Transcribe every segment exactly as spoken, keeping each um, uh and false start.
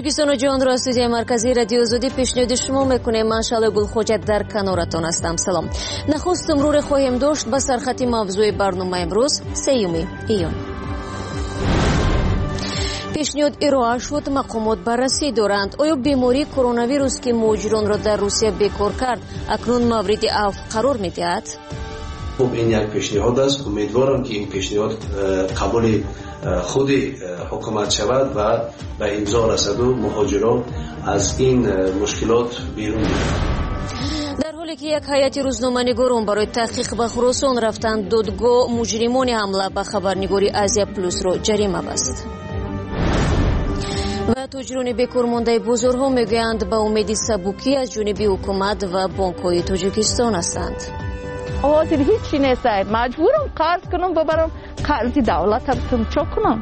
تاجیکستان و جهان را استودیوی مرکزی رادیو آزادی پیشنهاد شما میکنه. من شعله گلخوجت در کنارتان هستم. سلام. نخست مرور خواهیم داشت به سرخط موضوع برنامه امروز سیوم ایون. پیشنهاد ارائه شد، مقامات بررسی دارند. آیا بیماری کرونا ویروس که مهاجران را در روسیه بیکار کرد اکنون مورد عفو قرار می‌دهد؟ خب این یک پیشنهاد است. امیدوارم که این پیشنهاد قبول خود حکومت شود و به امضا رسد و مهاجران از این مشکلات بیرون بیایند. در حالی که یک هیئت روزنامه‌نگاران برای تحقیق به خراسان رفتند، دادگاه مجرمان حمله به خبرنگاری آزیا پلوس را جریمه بست. و تاجران بیکار مانده بازارها میگویند به امید سبکی از جانب حکومت و بانک‌های تاجیکستان هستند. حاضر هیچی نیست، مجبورم قرض کنم ببرم قرضی دولت هم چه کنم.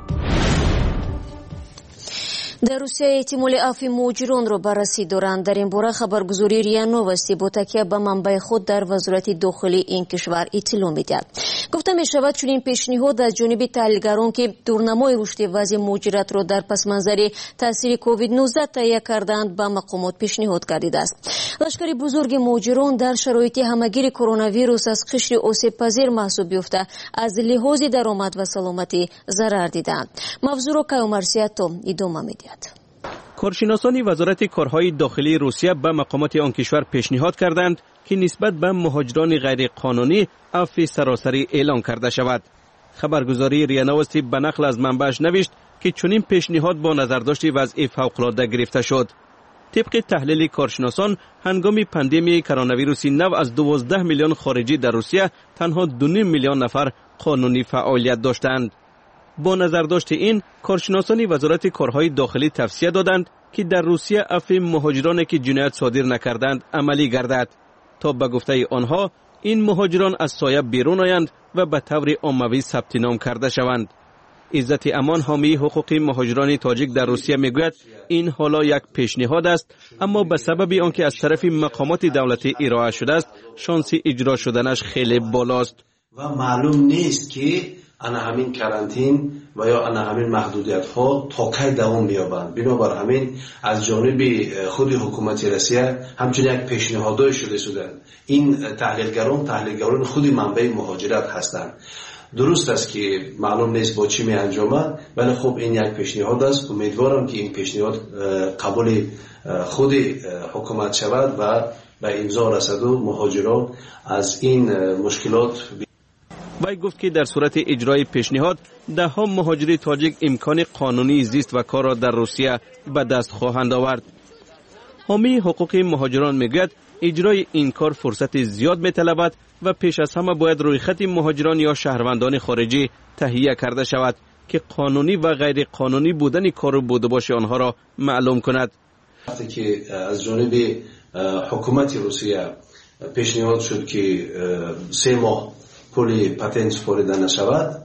در روسیه احتمال عفو مهاجران را بررسی دارند. در این باره خبرگزاری ریا نوستی با تکیه به منبع خود در وزارت داخلی این کشور اطلاع می‌دهد. گفته می شود چون این پیشنهاد از جانب تحلیلگران که دورنمای رشد وضع مهاجرت را در پس منظر تاثیر کووید نوزده تهیه کردند به مقامات پیشنهاد گردیده است. لشکر بزرگ مهاجران در شرایط همگیر کرونا ویروس از قشر آسیب پذیر محسوب یافته از لحاظ درآمد و سلامتی ضرر دیدند. موضوع را کیومرسیاتو ادامه می‌دهد. کارشناسان وزارت کارهای داخلی روسیه به مقامات آن کشور پیشنهاد کردند که نسبت به مهاجران غیر قانونی عفو سراسری اعلان کرده شود. خبرگزاری ریا نوستی به نقل از منبعش نوشت که چنین پیشنهاد با نظرداشت وضع فوق‌العاده گرفته شد. طبق تحلیل کارشناسان، هنگام پاندمی کرونا ویروس نو از دوازده میلیون خارجی در روسیه تنها دو و نیم میلیون نفر قانونی فعالیت داشتند. با نظرداشت این، کارشناسان وزارت کارهای داخلی توصیه دادند که در روسیه عفو مهاجرانی که جنایت صادر نکردند عملی گردد تا به گفته آنها این مهاجران از سایه بیرون آیند و به طور عمومی ثبت نام کرده شوند. عزت امان، حامی حقوق مهاجران تاجیک در روسیه میگوید این حالا یک پیشنهاد است، اما به سبب آنکه از طرف مقامات دولتی ارائه شده است شانس اجرا شدنش خیلی بالاست و معلوم نیست که انا همین کرانتین و یا انا همین محدودیت ها تا کی دوام بیابند. بنابر همین از جانب خود حکومت روسیه همچنین یک پیشنهادای شده شدند. این تحلیلگران تحلیلگران خود منبع مهاجرت هستند. درست است که معلوم نیست با چی می انجامد، ولی خب این یک پیشنهاد است. امیدوارم که این پیشنهاد قبول خود حکومت شود و به امضا رسد و مهاجران از این مشکلات. وی گفت که در صورت اجرای پیشنهاد ده ها مهاجر تاجیک امکان قانونی زیست و کار را در روسیه به دست خواهند آورد. حامی حقوق مهاجران میگوید اجرای این کار فرصت زیاد میطلبد و پیش از همه باید رویخط مهاجران یا شهروندان خارجی تهیه کرده شود که قانونی و غیر قانونی بودن کار و بودباش آنها را معلوم کند. وقتی که از جانب حکومت روسیه پیشنهاد شد که سه ماه پول پتنت سپاریده نشود،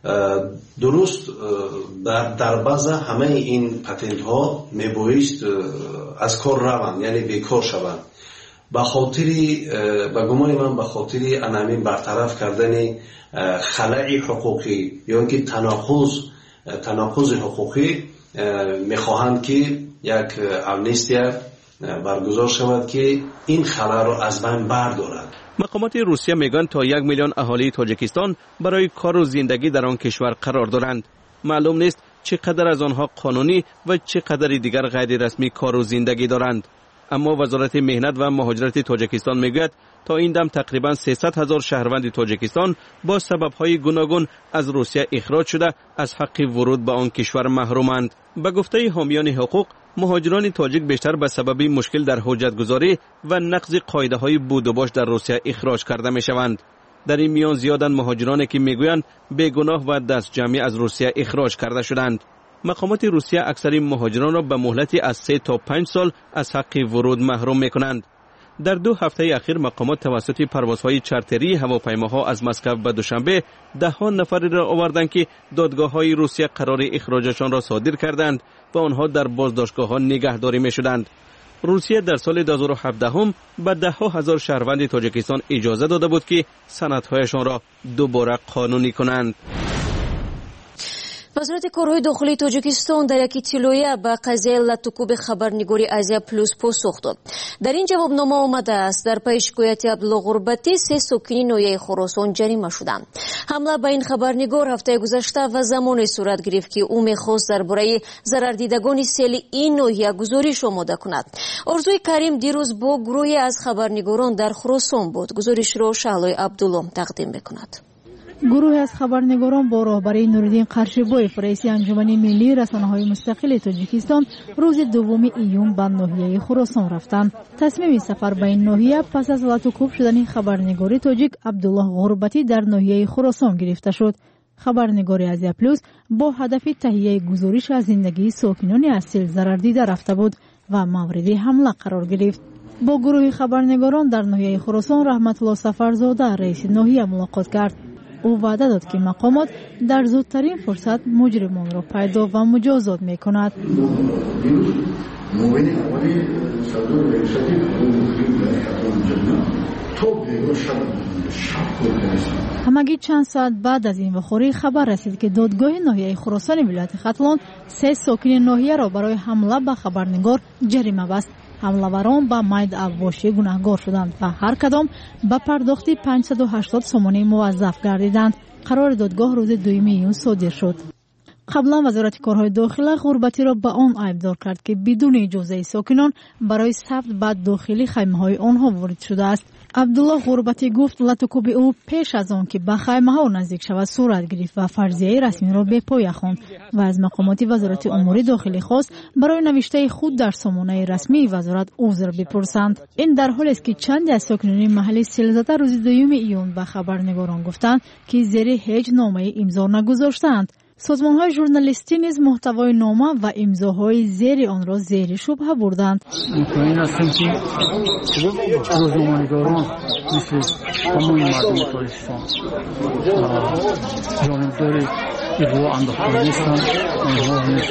درست در, در بعض همه این پتنت ها میبایست از کار روند، یعنی بیکار شوند. به خاطر به گمان من به خاطر انامین برطرف کردن خلأ حقوقی یا اینکه تناقض تناقض حقوقی میخواهند که یک امنیستیا برگزار شود که این خلأ را از بین بردارد. مقامات روسیه میگن تا یک میلیون اهالی تاجیکستان برای کار و زندگی در آن کشور قرار دارند. معلوم نیست چقدر از آنها قانونی و چقدر دیگر غیر رسمی کار و زندگی دارند. اما وزارت مهنت و مهاجرت تاجیکستان میگوید تا این دم تقریبا سیصد هزار شهروند تاجیکستان با سبب‌های گوناگون از روسیه اخراج شده از حق ورود به آن کشور محرومند. به گفته حامیان حقوق، مهاجران تاجیک بیشتر به سبب مشکل در حجتگذاری و نقض قاعده‌های بود و باش در روسیه اخراج کرده میشوند. در این میان زیادن مهاجرانی که میگویند بیگناه و دست جمعی از روسیه اخراج کرده شدند. مقامات روسیه اکثر مهاجران را به مهلتی از سه تا پنج سال از حق ورود محروم میکنند. در دو هفته اخیر مقامات توسط پروازهای چارتری هواپیماها از مسکو به دوشنبه ده ها نفر را آوردند که دادگاه‌های روسیه قرار اخراجشان را صادر کردند و آنها در بازداشتگاه‌ها نگهداری می‌شدند. روسیه در سال دو هزار و هفده هم به ده ها هزار شهروند تاجیکستان اجازه داده بود که سندهایشان را دوباره قانونی کنند. وزارت کارهای داخلی تاجیکستان در یک اطلاعیه به قضیه لطوکوب خبرنگاری آزیا پلوس پاسخ داد. در این جوابنامه آمده است در پی شکایت عبدالله غربتی سه ساکن ناحیه خراسان جریمه شدند. حمله به این خبرنگار هفته گذشته و زمانی صورت گرفت که او می‌خواست درباره ضرردیدگان سیل این ناحیه گزارش آماده کند. آرزوی کریم دیروز با گروهی از خبرنگاران در خراسان بود. گزارش را شعلای عبدالله تقدیم می‌کند. گروه از خبرنگاران با راهبری نورالدین قرشبویف رئیس انجمن ملی رسانه‌های مستقل تاجیکستان روز دوم ایون به ناحیه خراسان رفتند. تصمیم سفر به این ناحیه پس از لطوکوب شدن خبرنگار تاجیک عبدالله غربتی در ناحیه خراسان گرفته شد. خبرنگار آزیا پلوس با هدف تهیه گزارش از زندگی ساکنان از سیل ضرر دیده رفته بود و مورد حمله قرار گرفت. با گروه خبرنگاران در ناحیه خراسان رحمت الله سفرزاده رئیس ناحیه ملاقات کرد. او وعده داد که مقامات در زودترین فرصت مجرمان را پیدا و مجازات می کند. همگی چند ساعت بعد از این واقعه خبر رسید که دادگاه ناحیه خراسان ولایت ختلان سه ساکن ناحیه را برای حمله به خبرنگار جریمه بست. حمله‌وران به مید اواشی گناهگار شدند و هر کدام به پرداخت پانصد و هشتاد سومانی موظف گردیدند. قرار دادگاه روز دوم ایون صادر شد. قبلا وزارت کارهای داخلی غربتی را به آن عیبدار کرد که بدون اجازه ساکنان برای ثبت به داخل خیمه‌های آنها وارد شده است. عبدالله غربتی گفت لطوکوب او پیش از آن که به خیمه ها نزدیک شود صورت گرفت و فرضیه رسمی را به پای خواند و از مقامات وزارت امور داخلی خواست برای نوشته خود در سامانه رسمی وزارت عذر بپرسند. این در حالی است که چند از ساکنان محلی سیلزده روز دوم ایون به خبرنگاران گفتند که زیر هیچ نامه امضا نگذاشتند. سازمان‌های ژورنالیستی نیز محتوای نامه و امضاهای زیر آن را زیر شبهه بردند. مطمئن هستم که روزنامه‌نگاران مثل تمام مردم پاکستان جانبدار اغوا انداختگی هستند. آنها نیز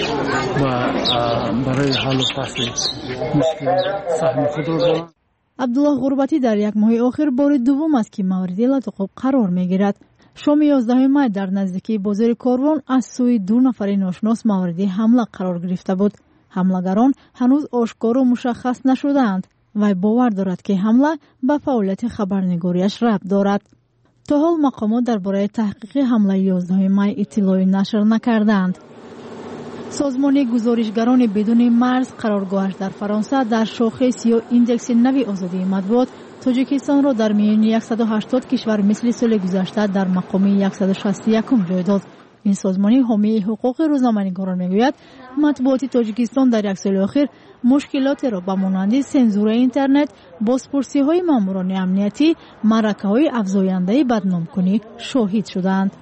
برای حل و فصل مشکل سهم خود را دارند. عبدالله غربتی در یک ماه آخر بار دوم است که مورد لطوکوب قرار می‌گیرد. شام یازده می در نزدیکی بازار کاروان از سوی دو نفر ناشناس مورد حمله قرار گرفته بود. حمله‌گران هنوز آشکار و مشخص نشده‌اند و باور دارد که حمله به فعالیت خبرنگاریش ربط دارد. تا حال مقامات درباره تحقیق حمله یازده می اطلاعی نشر نکردند. سازمان گزارشگران بدون مرز قرارگاهش در فرانسه در شاخص یا ایندکس نوی آزادی مطبوعات تاجیکستان را در میان صد و هشتاد کشور مثل سال گذشته در مقام صد و شصت و یک جای داد. این سازمان حامی حقوق روزنامه‌نگاران میگوید مطبوعات تاجیکستان در یک سال اخیر مشکلات را به مانند سانسور اینترنت، بازپرسی‌های ماموران امنیتی، معرکه‌های افزاینده بدنام‌کنی شاهد شدند.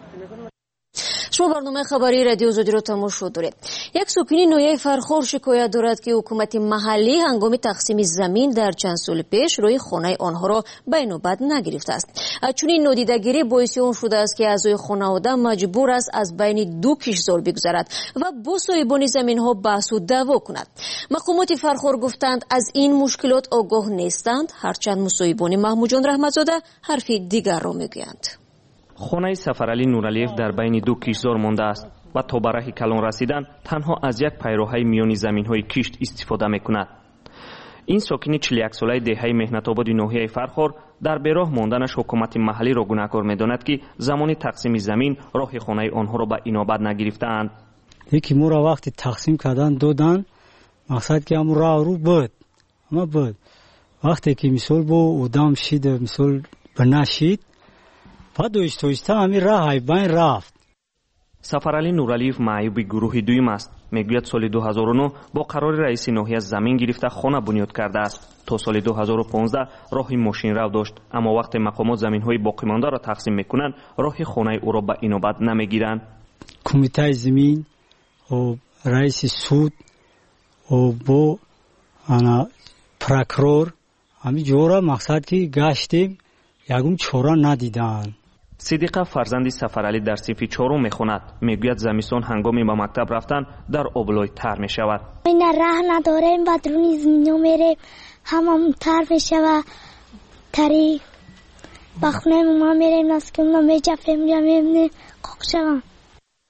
شما برنامه خبری رادیو آزادی را تماشا دارید. یک ساکن ناحیه فرخار شکایت دارد که حکومت محلی هنگام تقسیم زمین در چند سال پیش روی خانه آنها را به نوبت نگرفته است. چنین نادیدگیری باعث آن شده است که اعضای خانواده مجبور است از بین دو کشتزار بگذرد و با صاحبان زمین ها بحث و دعوا کند. مقامات فرخار گفتند از این مشکلات آگاه نیستند، هرچند مصاحبان محمود جان رحمتزاده حرف دیگر را میگویند. خانه سفرعلی نورالیف در بین دو کشتزار مانده است و تا به راه کلان رسیدن تنها از یک پیراهه میانی زمین‌های کشت استفاده می‌کند. این ساکن چهل و یک ساله دهه مهنت‌آباد ناحیه فرخار در براه ماندنش حکومت محلی را گناهکار می‌داند که زمان تقسیم زمین راه خانه آنها را به اینابت نگرفتند. یکی ما را وقتی تقسیم کردن دادن مقصد که هم راه رو بود اما بود وقتی که مثال با ادام شید مثال بنشید بعد دویست تویسته همین راه های بین رفت. سفرعلی نورالیف معیوب گروه دویم است. میگوید سال دو هزار و نه با قرار رئیس ناحیه زمین گرفته خانه بنیاد کرده است. تا سال دو هزار و پانزده راه ماشین رو داشت، اما وقت مقامات زمین های باقی مانده را تقسیم میکنند راه خانه او را به اینابت نمیگیرند. کمیته زمین و رئیس سود و با انا پروکرور همین جورا مقصد که گشتیم یکم چورا ندیدن. صدیقه فرزند سفرعلی در صف چهارم میخواند. میگوید زمستان هنگامی به مکتب رفتن در آبلای تر میشود. این راه نداریم بدرون زمینو میره همم تر میشود تری بخونه ما میریم نسکیم میجفریم یا میبینیم قاق شوم.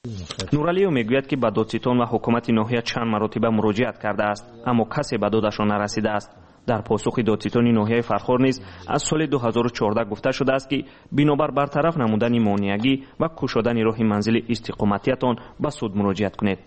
نورالیو میگوید که به دادستان و حکومت ناحیه چند مرتبه مراجعت کرده است اما کسی به دادشان نرسیده است. در پاسخ دادستان ناحیه فرخار نیز از سال دو هزار و چهارده گفته شده است که بنابر برطرف نمودن مانعگی و کشادن راه منزل استقامتیتان به سود مراجعت کنید.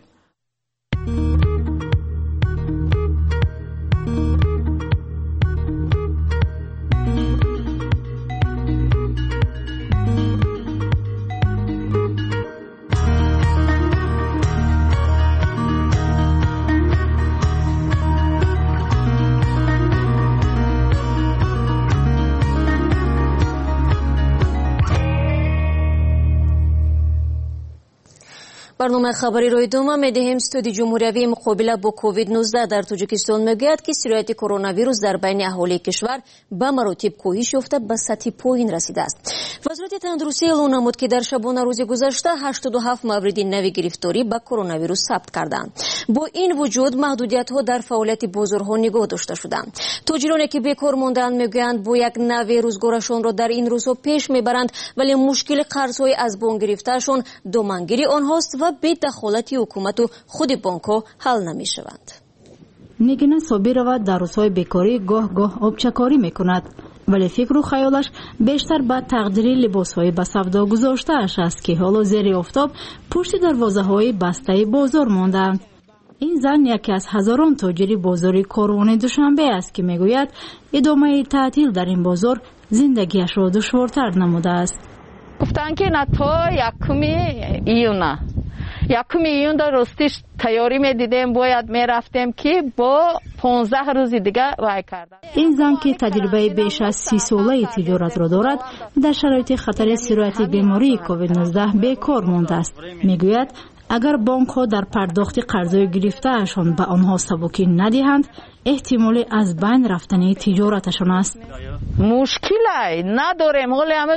برنامه خبری روی دوم می‌دهیم. استودی جمهوری مقابله با کووید نوزده در تاجیکستان میگوید که سرایت کرونا ویروس در بین اهالی کشور به مراتب کاهش یافته به سطح پایین رسیده است. وزارت تندرستی اعلام نمود که در شبانه روز گذشته هشتاد و هفت مورد نوی گرفتاری به کرونا ویروس ثبت کردند. با این وجود محدودیت‌ها در فعالیت بازارها نگاه داشته شدند. تاجرانی که بیکار ماندند میگویند با یک نوع روزگارشان را در این روزها پیش میبرند ولی مشکل قرض‌های از بانک گرفتهشان دامنگیری آنهاست و به دخالت حکومت و خود بانک‌ها حل نمی‌شوند. نگینا صابرова در روزهای بیکاری گاه گاه آبچکاری میکند ولی فکر و خیالش بیشتر به تقدیر لباس‌های به سودا گذاشته‌اش است که حالا زیر آفتاب پشت دروازه‌های بسته بازار ماندند. این زن یکی از هزاران تاجر بازار کاروان دوشنبه است که میگوید ادامه تعطیل در این بازار زندگیش را دشوارتر نموده است. گفتن که نه تا یکم ایونه یکم ایون در راستش تیاری میدیدیم باید میرفتیم که با پانزده روز دیگه وای کردن. این زن که تجربه بیش از سی ساله تجارت را دارد در شرایط خطر سرایت بیماری کووید نوزده بیکار مانده است. میگوید اگر بانک ها در پرداخت قرضای گرفته‌شان به آنها سبکی ندهند احتمال از بین رفتن تجارتشان است. مشکلی نداریم حالا همه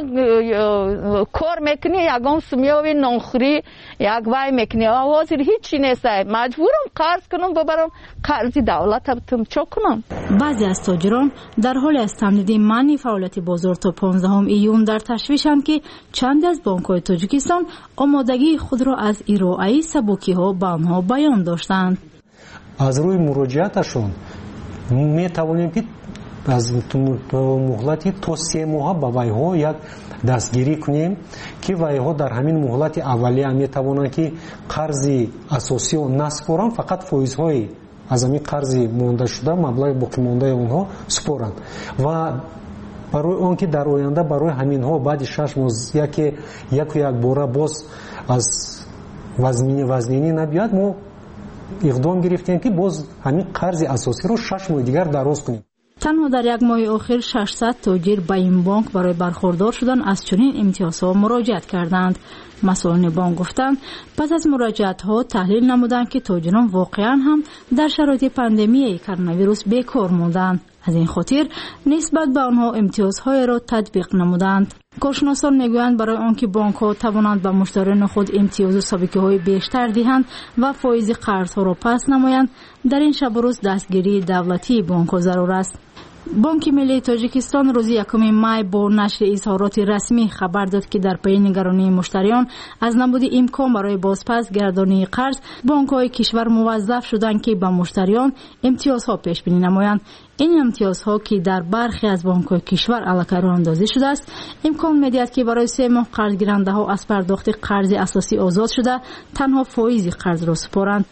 کار میکنی یکم سمیاوی نانخوری یک وای میکنی آوازی هیچی نیست مجبورم قرض کنم ببرم قرضی دولت بتم چه کنم. بعضی از تاجران در حال از تمدید منع فعالیت بازار تا پانزدهم ایون در تشویشند که چند از بانک‌های تاجیکستان آمادگی خود را از ارائه سبکی‌ها به آنها بیان داشتند. از روی مراجعتشون می توانیم که از مهلتی تا سه ماه با ویها یک دستگیری کنیم که ویها در همین مهلت اولیه می توانند که قرض اساسی و نسپارند فقط فایزهای از همین قرض مانده شده مبلغ باقی مانده اونها سپارند و برای اون که در آینده برای همین ها بعد شش ماه یک یک یک بار باز از وزنی وزنی نبیاد ما اقدام گرفتیم که باز همین قرض اساسی رو شش ماه دیگر دراز کنیم. تنها در یک ماه آخر ششصد تاجر به این بانک برای برخوردار شدن از چنین امتیازها مراجعت کردند. مسئولان بانک گفتند پس از مراجعت ها تحلیل نمودند که تاجران واقعا هم در شرایط پاندمی کرونا ویروس بیکار ماندند. از این خاطر نسبت به آنها امتیازهای را تطبیق نمودند. کارشناسان میگویند برای آنکه بانک ها توانند به مشتریان خود امتیاز و سابقه های بیشتر دهند و فایز قرض ها را پس نمایند در این شب و روز دستگیری دولتی بانک ها ضرور است. بانک ملی تاجیکستان روز یکم می با نشر اظهارات رسمی خبر داد که در پی نگرانی مشتریان از نبود امکان برای بازپس گردانی قرض بانک‌های کشور موظف شدند که به مشتریان امتیازها پیش بینی نمایند. این امتیازها که در برخی از بانک‌های کشور الکی راه اندازی شده است امکان می‌دهد که برای سه ماه قرض گیرنده‌ها از پرداخت قرض اساسی آزاد شده تنها فایز قرض را سپارند.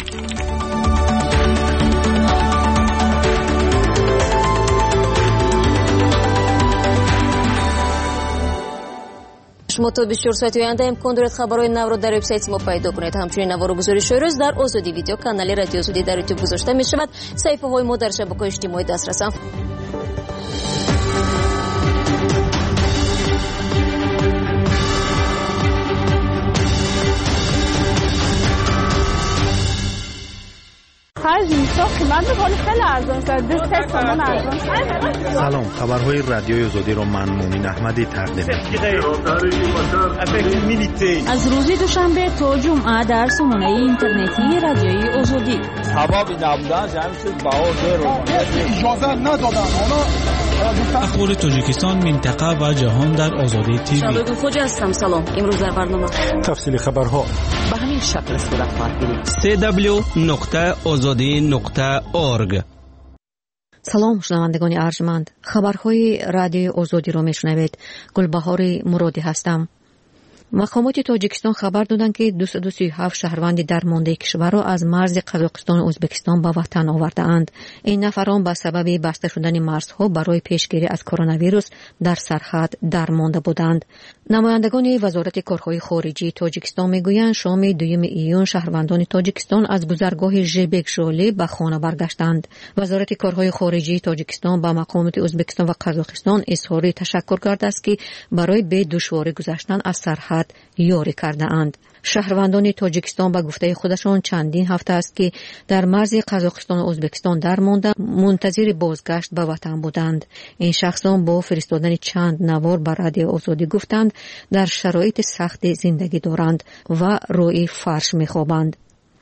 شما تا بیست و چهار ساعت آینده امکان دارد خبرهای نو را در وبسایت ما پیدا کنید. همچنین نوار و گزارش روز در آزادی ویدیو کانال رادیو آزادی در یوتیوب گذاشته می شود. صفحه های ما در شبکه‌های اجتماعی دسترس هم. سلام، خبرهای رادیوی آزادی را من مومن احمدی تقدیم می‌کنم. از روز دوشنبه تا جمعه در سامانه اینترنتی رادیوی آزادی. هوا نبودن جمع شد بهار رو اجازه ندادن. حالا اخبار تاجیکستان، منطقه و جهان در آزادی تیوی. شبکه خوجا هستم. سلام. امروز در برنامه تفصیل خبرها به همین شکل صورت خواهد گرفت. دبلیو نقطه آزادی نقطه اورگ. سلام شنوندگان ارجمند، خبرهای رادیو آزادی را میشنوید. گلبهار مرادی هستم. مقامات تاجیکستان خبر دادند که دویست و سی و هفت شهروند درمانده کشور را از مرز قزاقستان و ازبکستان به وطن آورده‌اند. این نفران به سبب بسته شدن مرزها برای پیشگیری از کرونا ویروس در سرحد درمانده بودند. نمایندگان وزارت کارهای خارجی تاجیکستان میگویند شام دوم ایون شهروندان تاجیکستان از گذرگاه ژبک ژولی به خانه برگشتند. وزارت کارهای خارجی تاجیکستان به مقامات ازبکستان و قزاقستان اظهار تشکر کرده است که برای به دشواری گذشتن از سرحد یاری کرده اند. شهروندان تاجیکستان به گفته خودشان چندین هفته است که در مرز قزاقستان و ازبکستان درمانده منتظر بازگشت به وطن بودند. این شخصان با فرستادن چند نوار به رادیو آزادی گفتند در شرایط سخت زندگی دارند و روی فرش میخوابند.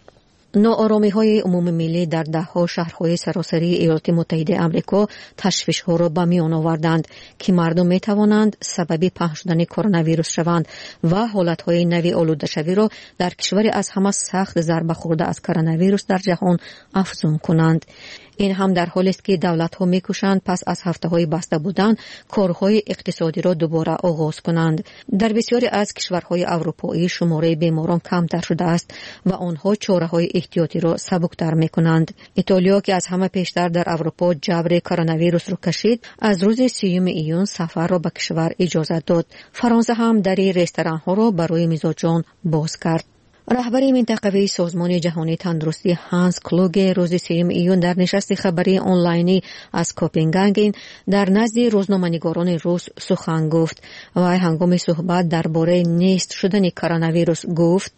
ناآرامی های عموم ملی در ده ها شهرهای سراسری ایالات متحده آمریکا تشویش ها را به میان آوردند که مردم می توانند سبب پهن شدن کرونا ویروس شوند و حالت های نوی آلوده شوی را در کشوری از همه سخت ضربه خورده از کرونا ویروس در جهان افزون کنند. این هم در حالی است که دولت ها میکوشند پس از هفته های بسته بودن کارهای اقتصادی را دوباره آغاز کنند. در بسیاری از کشورهای اروپایی شماره بیماران کمتر شده است و آنها چاره های احتیاطی را سبکتر میکنند. ایتالیا که از همه پیشتر در اروپا جبر کرونا ویروس را کشید، از روز سیوم ایون سفر را به کشور اجازه داد. فرانسه هم در رستوران ها را برای میزبان باز کرد. رهبر منطقوی سازمان جهانی تندرستی هانس کلوگ روز سیوم ایون در نشست خبری آنلاینی از کوپنهاگن در نزد روزنامه‌نگاران روس سخن گفت و هنگام صحبت درباره نیست شدن کرونا ویروس گفت: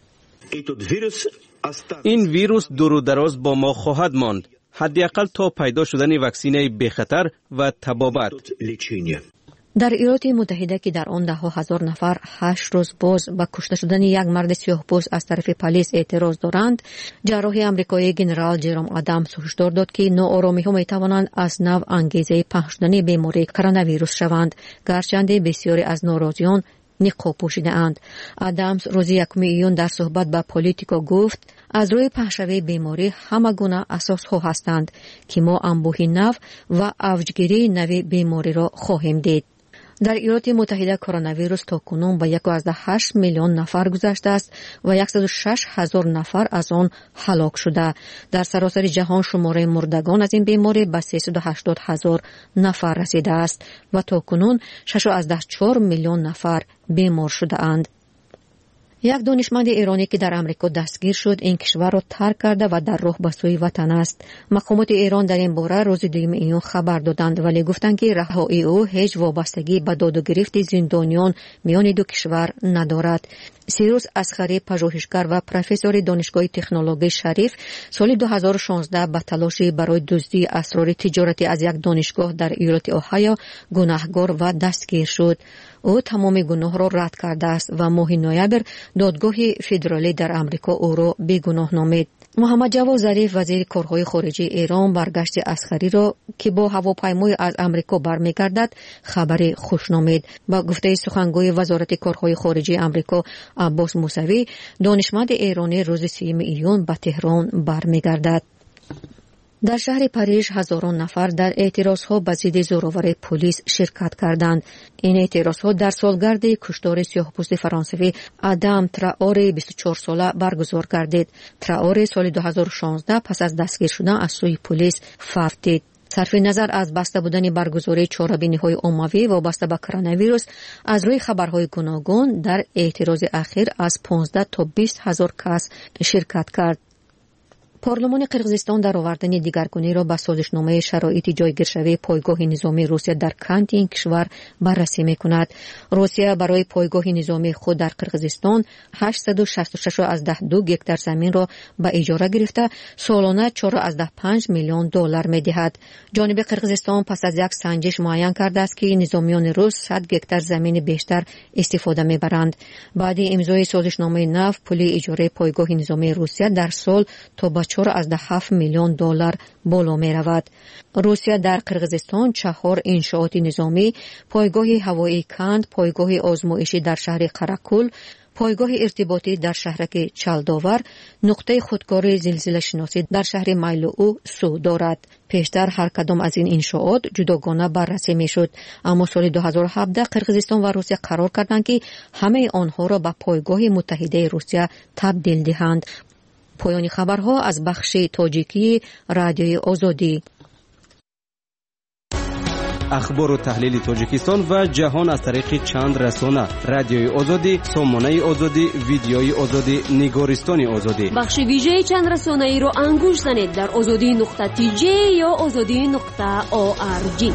این ویروس دور و دراز با ما خواهد ماند، حداقل تا پیدا شدن واکسن بی خطر و تبابت. در ایالات متحده که در آن ده ها هزار نفر هشت روز باز و کشته شدن یک مرد سیاه‌پوست از طرف پلیس اعتراض دارند، جراح آمریکایی جنرال جروم آدامز هشدار داد که ناآرامی‌ها می‌توانند از نوع انگیزه پهن شدن بیماری کرونا ویروس شوند، گرچند بسیاری از ناراضیان نقاب پوشیده اند. آدامز روز یکم ایون در صحبت با پولیتیکو گفت از روی پهشوی بیماری همه گونه اساس ها هستند که ما انبوهی نو و اوجگیری نوی بیماری را خواهیم دید. در ایالات متحده کرونا ویروس تا کنون به یک و هشت میلیون نفر گذشته است و صد و شش هزار نفر از آن هلاک شده. در سراسر جهان شماره مردگان از این بیماری به سیصد و هشتاد هزار نفر رسیده است و تا کنون شش و چهار میلیون نفر بیمار شده اند. یک دانشمند ایرانی که در آمریکا دستگیر شد این کشور را ترک کرده و در راه به سوی وطن است. مقامات ایران در این باره روز دوم ایون خبر دادند ولی گفتند که رهایی او هیچ وابستگی به داد و گرفت زندانیان میان دو کشور ندارد. سیروس اصغری پژوهشگر و پروفسور دانشگاه تکنولوژی شریف سال دو هزار و شانزده به تلاشی برای دزدی اسرار تجارتی از یک دانشگاه در ایالت اوهایو گناهکار و دستگیر شد. او تمام گناه را رد کرده است و ماه نوامبر دادگاه فدرالی در آمریکا او را بیگناه نامید. محمد جواد ظریف وزیر کارهای خارجی ایران برگشت اصغری را که با هواپیمای از آمریکا برمیگردد خبر خوش نامید. با گفته سخنگوی وزارت کارهای خارجی آمریکا عباس موسوی، دانشمند ایرانی روز سیوم ایون به تهران برمیگردد. در شهر پاریس هزاران نفر در اعتراضها به ضد زورآوری پلیس شرکت کردند. این اعتراضها در سالگرد کشتار سیاه‌پوست فرانسوی آدام تراوره بیست و چهار ساله برگزار گردید. تراوره سال دو هزار و شانزده پس از دستگیر شدن از سوی پلیس فوت دید. صرف نظر از بسته بودن برگزاری چهاربینی‌های عمومی وابسته به کرونا ویروس، از روی خبرهای گوناگون در اعتراض اخیر از پانزده تا بیست هزار کس شرکت کرد. پارلمان قرقیزستان در آوردن دیگرگونی را به سازشنامه شرایط جایگیرشوی پایگاه نظامی روسیه در کانت این کشور بررسی می‌کند. روسیه برای پایگاه نظامی خود در قرقیزستان هشتصد و شصت و شش از ده دو گکتار زمین را به اجاره گرفته سالانه چهار از ده پنج میلیون دلار می‌دهد. جانب قرقیزستان پس از یک سنجش معین کرده است که نظامیان روس صد گکتار زمین بیشتر استفاده می‌برند. بعد امضای سازشنامه نو پول اجاره پایگاه نظامی روسیه در سال تا به چهار ممیز هفت میلیون دلار بالا می رود. روسیه در قرقیزستان چهار انشاءات نظامی، پایگاه هوایی کند، پایگاه آزمایشی در شهر قراکول، پایگاه ارتباطی در شهرک چلداور، نقطه خودکار زلزله شناسی در شهر مایلو سو دارد. پیشتر هر کدام از این انشاءات جداگانه بررسی میشد، اما سال دو هزار و هفده قرقیزستان و روسیه قرار کردند که همه آنها را به پایگاه متحده روسیه تبدیل دهند. پایان خبرها از بخش تاجیکی رادیوی آزادی. اخبار و تحلیل تاجیکستان و جهان از طریق چند رسانه: رادیوی آزادی، سامانه آزادی، ویدیوی آزادی، نگارستان آزادی. بخش ویژه چند رسانه ای را انگوش زنید در آزادی نقطه تی جی یا آزادی نقطه او آر جی.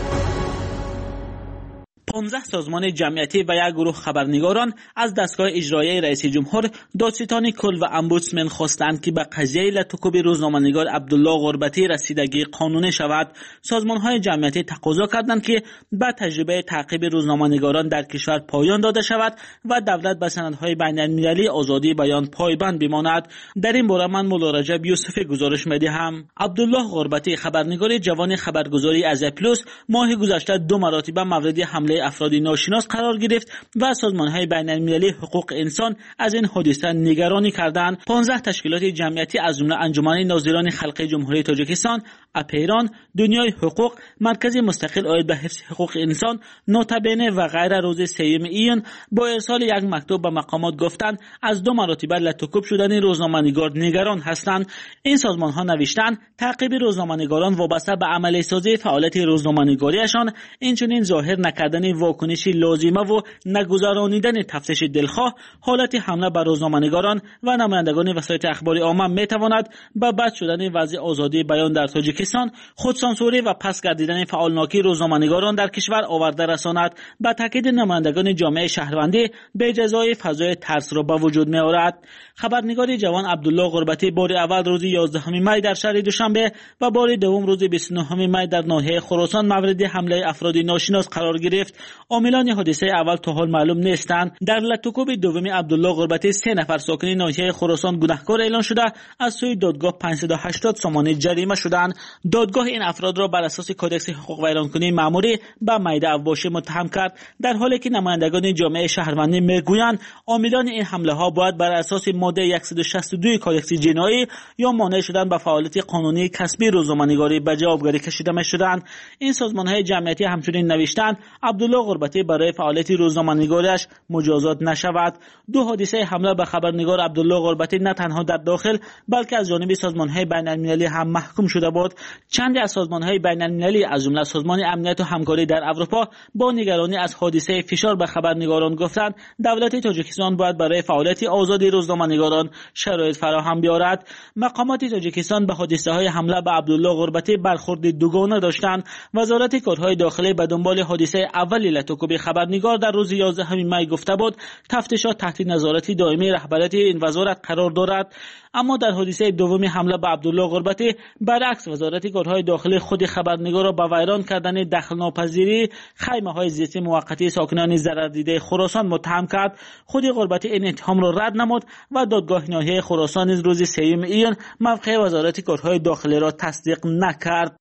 پانزده سازمان جمعیتی و یک گروه خبرنگاران از دستگاه اجرایی رئیس جمهور، دادستان کل و امبودسمن خواستند که به قضیه لطکوب روزنامه‌نگار عبدالله غربتی رسیدگی قانونی شود. سازمان‌های جمعیتی تقاضا کردند که به تجربه تعقیب روزنامه‌نگاران در کشور پایان داده شود و دولت به سندهای بین‌المللی آزادی بیان پایبند بماند. در این باره من مولا رجب یوسفی گزارش می‌دهم. عبدالله غربتی، خبرنگار جوان خبرگزاری آزیا پلوس، ماه گذشته دو مرتبه مورد حمله افراد ناشناس قرار گرفت و سازمان‌های بین‌المللی حقوق انسان از این حادثه نگرانی کردند. پانزده تشکیلات جمعیتی از جمله انجمن ناظران خلقی جمهوری تاجیکستان، اپیران، دنیای حقوق، مرکز مستقل عاید به حفظ حقوق انسان، نوتابنه و غیره روز سوم ایون با ارسال یک مکتوب به مقامات گفتند از دو مرتبه لطکوب شدن روزنامه‌نگار نگران هستند. این سازمان‌ها نوشتند تعقیب روزنامه‌نگاران وابسته به عملی سازی فعالیت روزنامه‌نگاریشان، اینچنین ظاهر نکردن واکنشی لازمه و نگذرانیدن تفتیش دلخواه، حالت حمله بر روزنامه‌نگاران و نمایندگان وسایل اخباری عامه میتواند به بد شدن وضع آزادی بیان در تاجیکستان، خودسانسوری و پس گردیدن فعالناکی روزنامه‌نگاران در کشور آورده رساند. به تاکید نمایندگان جامعه شهروندی به جزای فضای ترس را به وجود می‌آورد. خبرنگار جوان عبدالله غربتی بار اول روز یازدهم می در شهر دوشنبه و بار دوم روز بیست و نهم می در ناحیه خراسان مورد حمله افراد ناشناس قرار گرفت. عاملان حادثه اول تا حال معلوم نیستند. در لطکوب دوم عبدالله غربتی سه نفر ساکن ناحیه خراسان گناهکار اعلان شده از سوی دادگاه پانصد و هشتاد سامانه جریمه شدند. دادگاه این افراد را بر اساس کدکس حقوق ویرانکنی مأموری به میده اواشی متهم کرد، در حالی که نمایندگان جامعه شهروندی میگویند عاملان این حمله ها باید بر اساس ماده صد و شصت و دو کدکس جنایی یا مانع شدن به فعالیت قانونی کسبی روزنامه‌نگاری به جوابگری کشیده می‌شدند. این سازمان‌های جمعیتی همچنین نوشتند عبدالله غربتی برای فعالیت روزنامه‌نگاریش مجازات نشود. دو حادثه حمله به خبرنگار عبدالله غربتی نه تنها در داخل بلکه از جانب سازمان‌های بین‌المللی هم محکوم شده بود. چند از سازمان‌های بین‌المللی از جمله سازمان امنیت و همکاری در اروپا با نگرانی از حادثه فشار به خبرنگاران گفتند دولت تاجیکستان باید برای فعالیت آزادی روزنامه‌نگاران شرایط فراهم بیاورد. مقامات تاجیکستان به حادثه‌های حمله به عبدالله غربتی برخورد دوگانه داشتند. وزارت کارهای داخلی به دنبال حادثه اولی لطکوب خبرنگار در روز یازدهم می گفته بود تفتیشات تحت نظارت دائمی رهبریت این وزارت قرار دارد، اما در حادثه دوم حمله به عبدالله غربتی برعکس وزارت کارهای داخلی خود خبرنگار را به ویران کردن دخل ناپذیری خیمه‌های زیستی موقتی ساکنان ضرر دیده خراسان متهم کرد. خود غربتی این اتهام را رد نمود و دادگاه ناحیه خراسان روز سوم ایون موقع وزارت کارهای داخلی را تصدیق نکرد.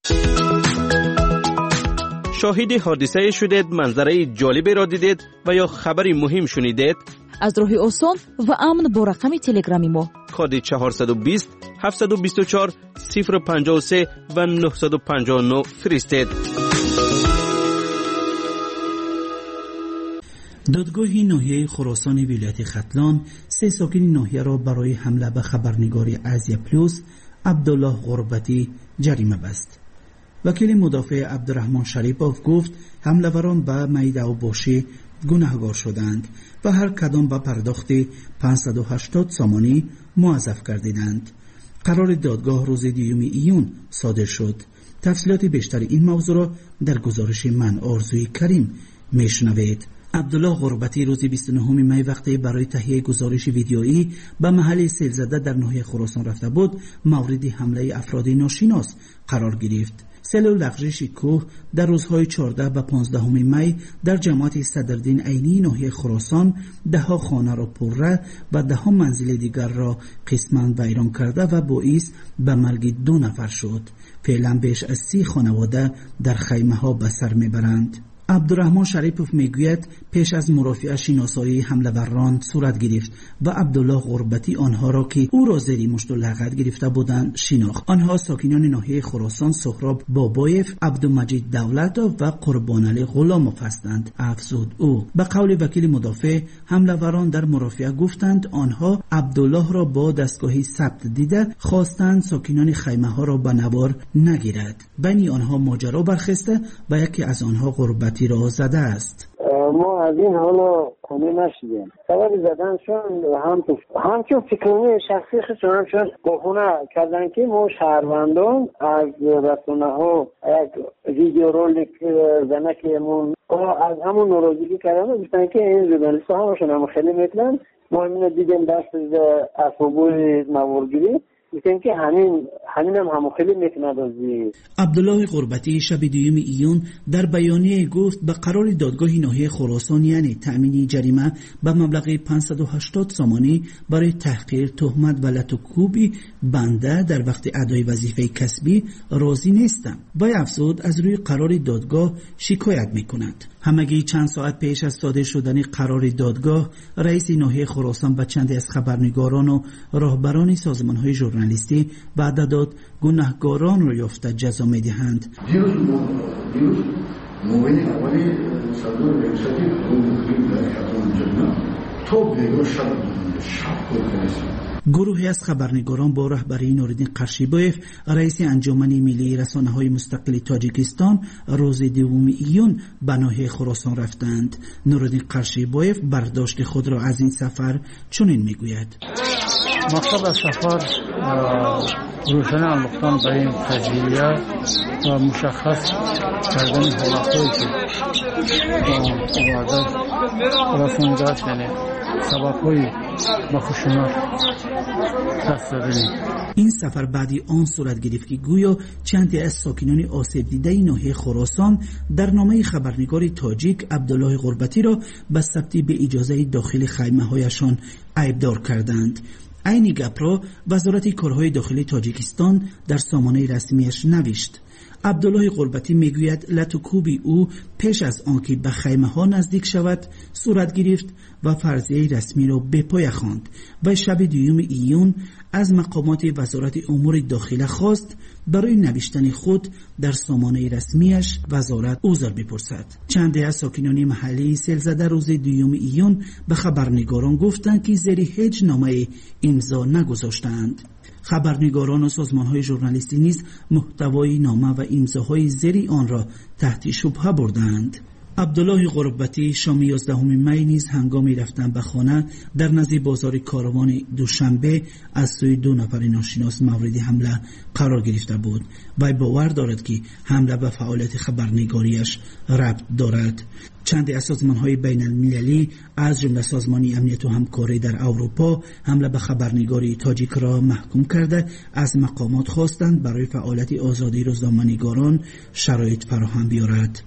شاهد حادثه شدید، منظره جالبی را دیدید و یا خبری مهم شنیدید؟ از راه آسان و امن با رقم تلگرامی ما کد چهارصد و بیست هفتصد و بیست و چهار صفر پنجاه و سه و نهصد و پنجاه و نه فرستید. دادگاه ناحیه خراسان ولایت ختلان سه ساکن ناحیه را برای حمله به خبرنگاری آزیا پلوس عبدالله غربتی جریمه بست. وکیل مدافع عبدالرحمن شریپوف گفت حمله‌وران به میده اوباشی گناهگار شدند و هر کدام به پرداخت پانصد و هشتاد سامانی موظف گردیدند. قرار دادگاه روز دیوم ایون صادر شد. تفصیلات بیشتر این موضوع را در گزارش من آرزوی کریم میشنوید. عبدالله غربتی روز بیست و نهم می وقتی برای تهیه گزارش ویدیویی به محل سیل زده در ناحیه خراسان رفته بود، مورد حمله افراد ناشناس قرار گرفت. سیل و لغزش کوه در روزهای چهارده و پانزده می در جماعت صدردین عینی ناحیه خراسان ده ها خانه را پره و ده ها منزل دیگر را قسماً ویران کرده و باعث به مرگ دو نفر شد. فعلا بیش از سی خانواده در خیمه ها به سر میبرند. عبدالرحمن شریپوف میگوید پیش از مرافعه شناسایی حمله وران صورت گرفت و عبدالله غربتی آنها را که او را زیر مشت و لغت گرفته بودند شناخت. آنها ساکنان ناحیه خراسان سهراب بابایف، عبدالمجید دولت و قربانعلی غلاموف هستند. افزود او. به قول وکیل مدافع، حمله وران در مرافعه گفتند آنها عبدالله را با دستگاهی ثبت دیده خواستند ساکنان خیمه ها را به نوار نگیرد. بین آنها ماجرا برخسته و یکی از آنها غربتی را زده است. ما از این حالا کنه نشدیم. سبب زدنشون هم تو همچون فکرونی شخصی خودشون چون گفونه کردن که ما شهروندان از رسانه ها یک ویدیو رولیک زنکمون از همون ناراضگی کردن گفتن که این ژورنالیست ها همشون هم خیلی میتونن ما اینو دیدیم دست اسبابوی نوارگیری میگن که همین همین هم همو خیلی میتونه بازی. عبدالله غربتی شب دوم ایون در بیانیه گفت به قرار دادگاه ناحیه خراسان یعنی تأمین جریمه به مبلغ پانصد و هشتاد سامانی برای تحقیر، تهمت و لطوکوبی بنده در وقت ادای وظیفه کسبی راضی نیستم. و افزود از روی قرار دادگاه شکایت میکند. همگی چند ساعت پیش از صادر شدن قرار دادگاه، رئیس ناحیه خراسان به چندی از خبرنگاران و راهبران سازمان‌های ژورنالیستی وعده داد گناهکاران را یافته جزا می‌دهند. دیروز دیروز موضوع اولی صدور ریاستی حکومت در خاتون جنة تو بیرون شب شب کنید. گروهی از خبرنگاران با رهبری نوردین قرشیبایف رئیس انجمن ملی رسانه‌های مستقل تاجیکستان روز دوم ایون به ناحیه خراسان رفتند. نوردین قرشیبایف برداشت خود را از این سفر چنین میگوید: مقصد از سفر روشن انداختن به این قضیه و مشخص کردن حالتهایی که اومده رسانده است، یعنی سبب‌های با خشونت دست دادنی. این سفر بعدی آن صورت گرفت که گویا چندی از ساکنان آسیب دیده ناحیه خراسان در نامه خبرنگار تاجیک عبدالله غربتی را به ثبت به اجازه داخل خیمه هایشان عیبدار کردند. عین گپ را وزارت کارهای داخلی تاجیکستان در سامانه رسمیش نوشت. عبدالله غربتی میگوید لطوکوبی او پیش از آنکه به خیمه ها نزدیک شود صورت گرفت و فرضیه رسمی را به پای خواند و شب دوم ایون از مقامات وزارت امور داخله خواست برای نوشتن خود در سامانه رسمیش وزارت عذر بپرسد. چند از ساکنان محلی سیلزده روز دوم ایون به خبرنگاران گفتند که زیر هیچ نامه امضا نگذاشتند. خبرنگاران و سازمان‌های ژورنالیستی نیز محتوای نامه و امضاهای زیر آن را تحت شبهه بردند. عبدالله غربتی شام یازدهم می نیز هنگامی رفتن به خانه در نزد بازار کاروان دوشنبه از سوی دو نفر ناشناس مورد حمله قرار گرفته بود. وی باور دارد که حمله به فعالیت خبرنگاریش ربط دارد. چند از سازمان‌های بین المللی از جمله سازمان امنیت و همکاری در اروپا حمله به خبرنگاری تاجیک را محکوم کرده از مقامات خواستند برای فعالیت آزادی روزنامه‌نگاران شرایط فراهم بیارد.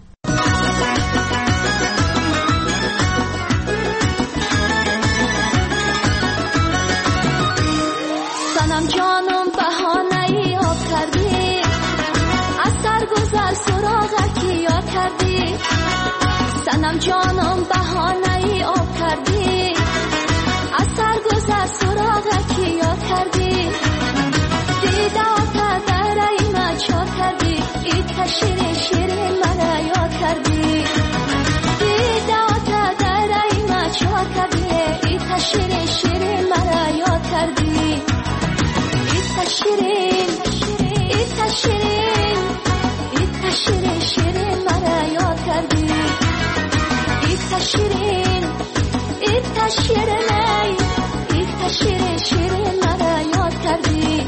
سنم جانم بهانه‌ای آب کردی، از سرگذر سراغکی یاد کردی. سنم جانم بهانه‌ای آب کردی، از سرگذر سراغکی یاد کردی. دیده آتا در ایمه چا کردی، ای تشیر شیرین مرا یاد کردی. دیده آتا در ایمه چا کردی، ای تشیر شیرین مرا یاد کردی. ای تشیرین ای تشیرین ای تشیر شیرین مرا یاد کردی. ای تشیرین ای تشیرین ای تشیر شیرین مرا یاد کردی.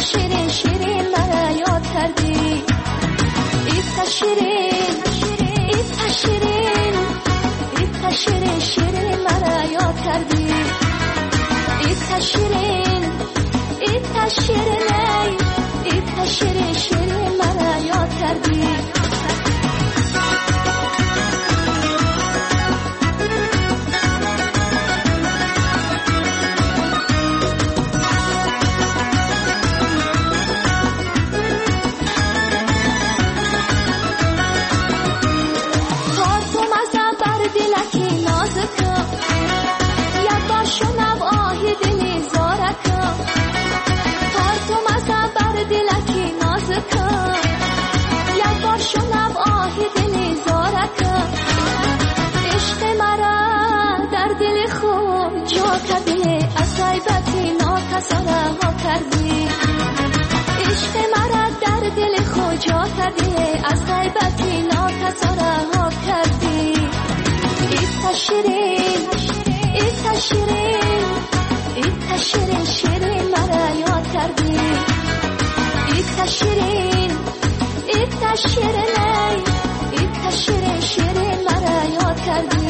شیرین شیرین مرا یاد کردی ایتا شیرین ایتا شیرین ایتا شیرین شیرین مرا یاد کردی ایتا شیرین ایتا شیرین ایتا شیرین شیرین مرا یاد کردی عشق مرا در دل خود جا کردی از غیبتی ناکسارها کردی ایتا شیرین ایتا شیرین ایتا شیرین شیرین مرا یاد کردی ایتا شیرین ایتا شیرین ایتا شیرین شیرین مرا یاد کردی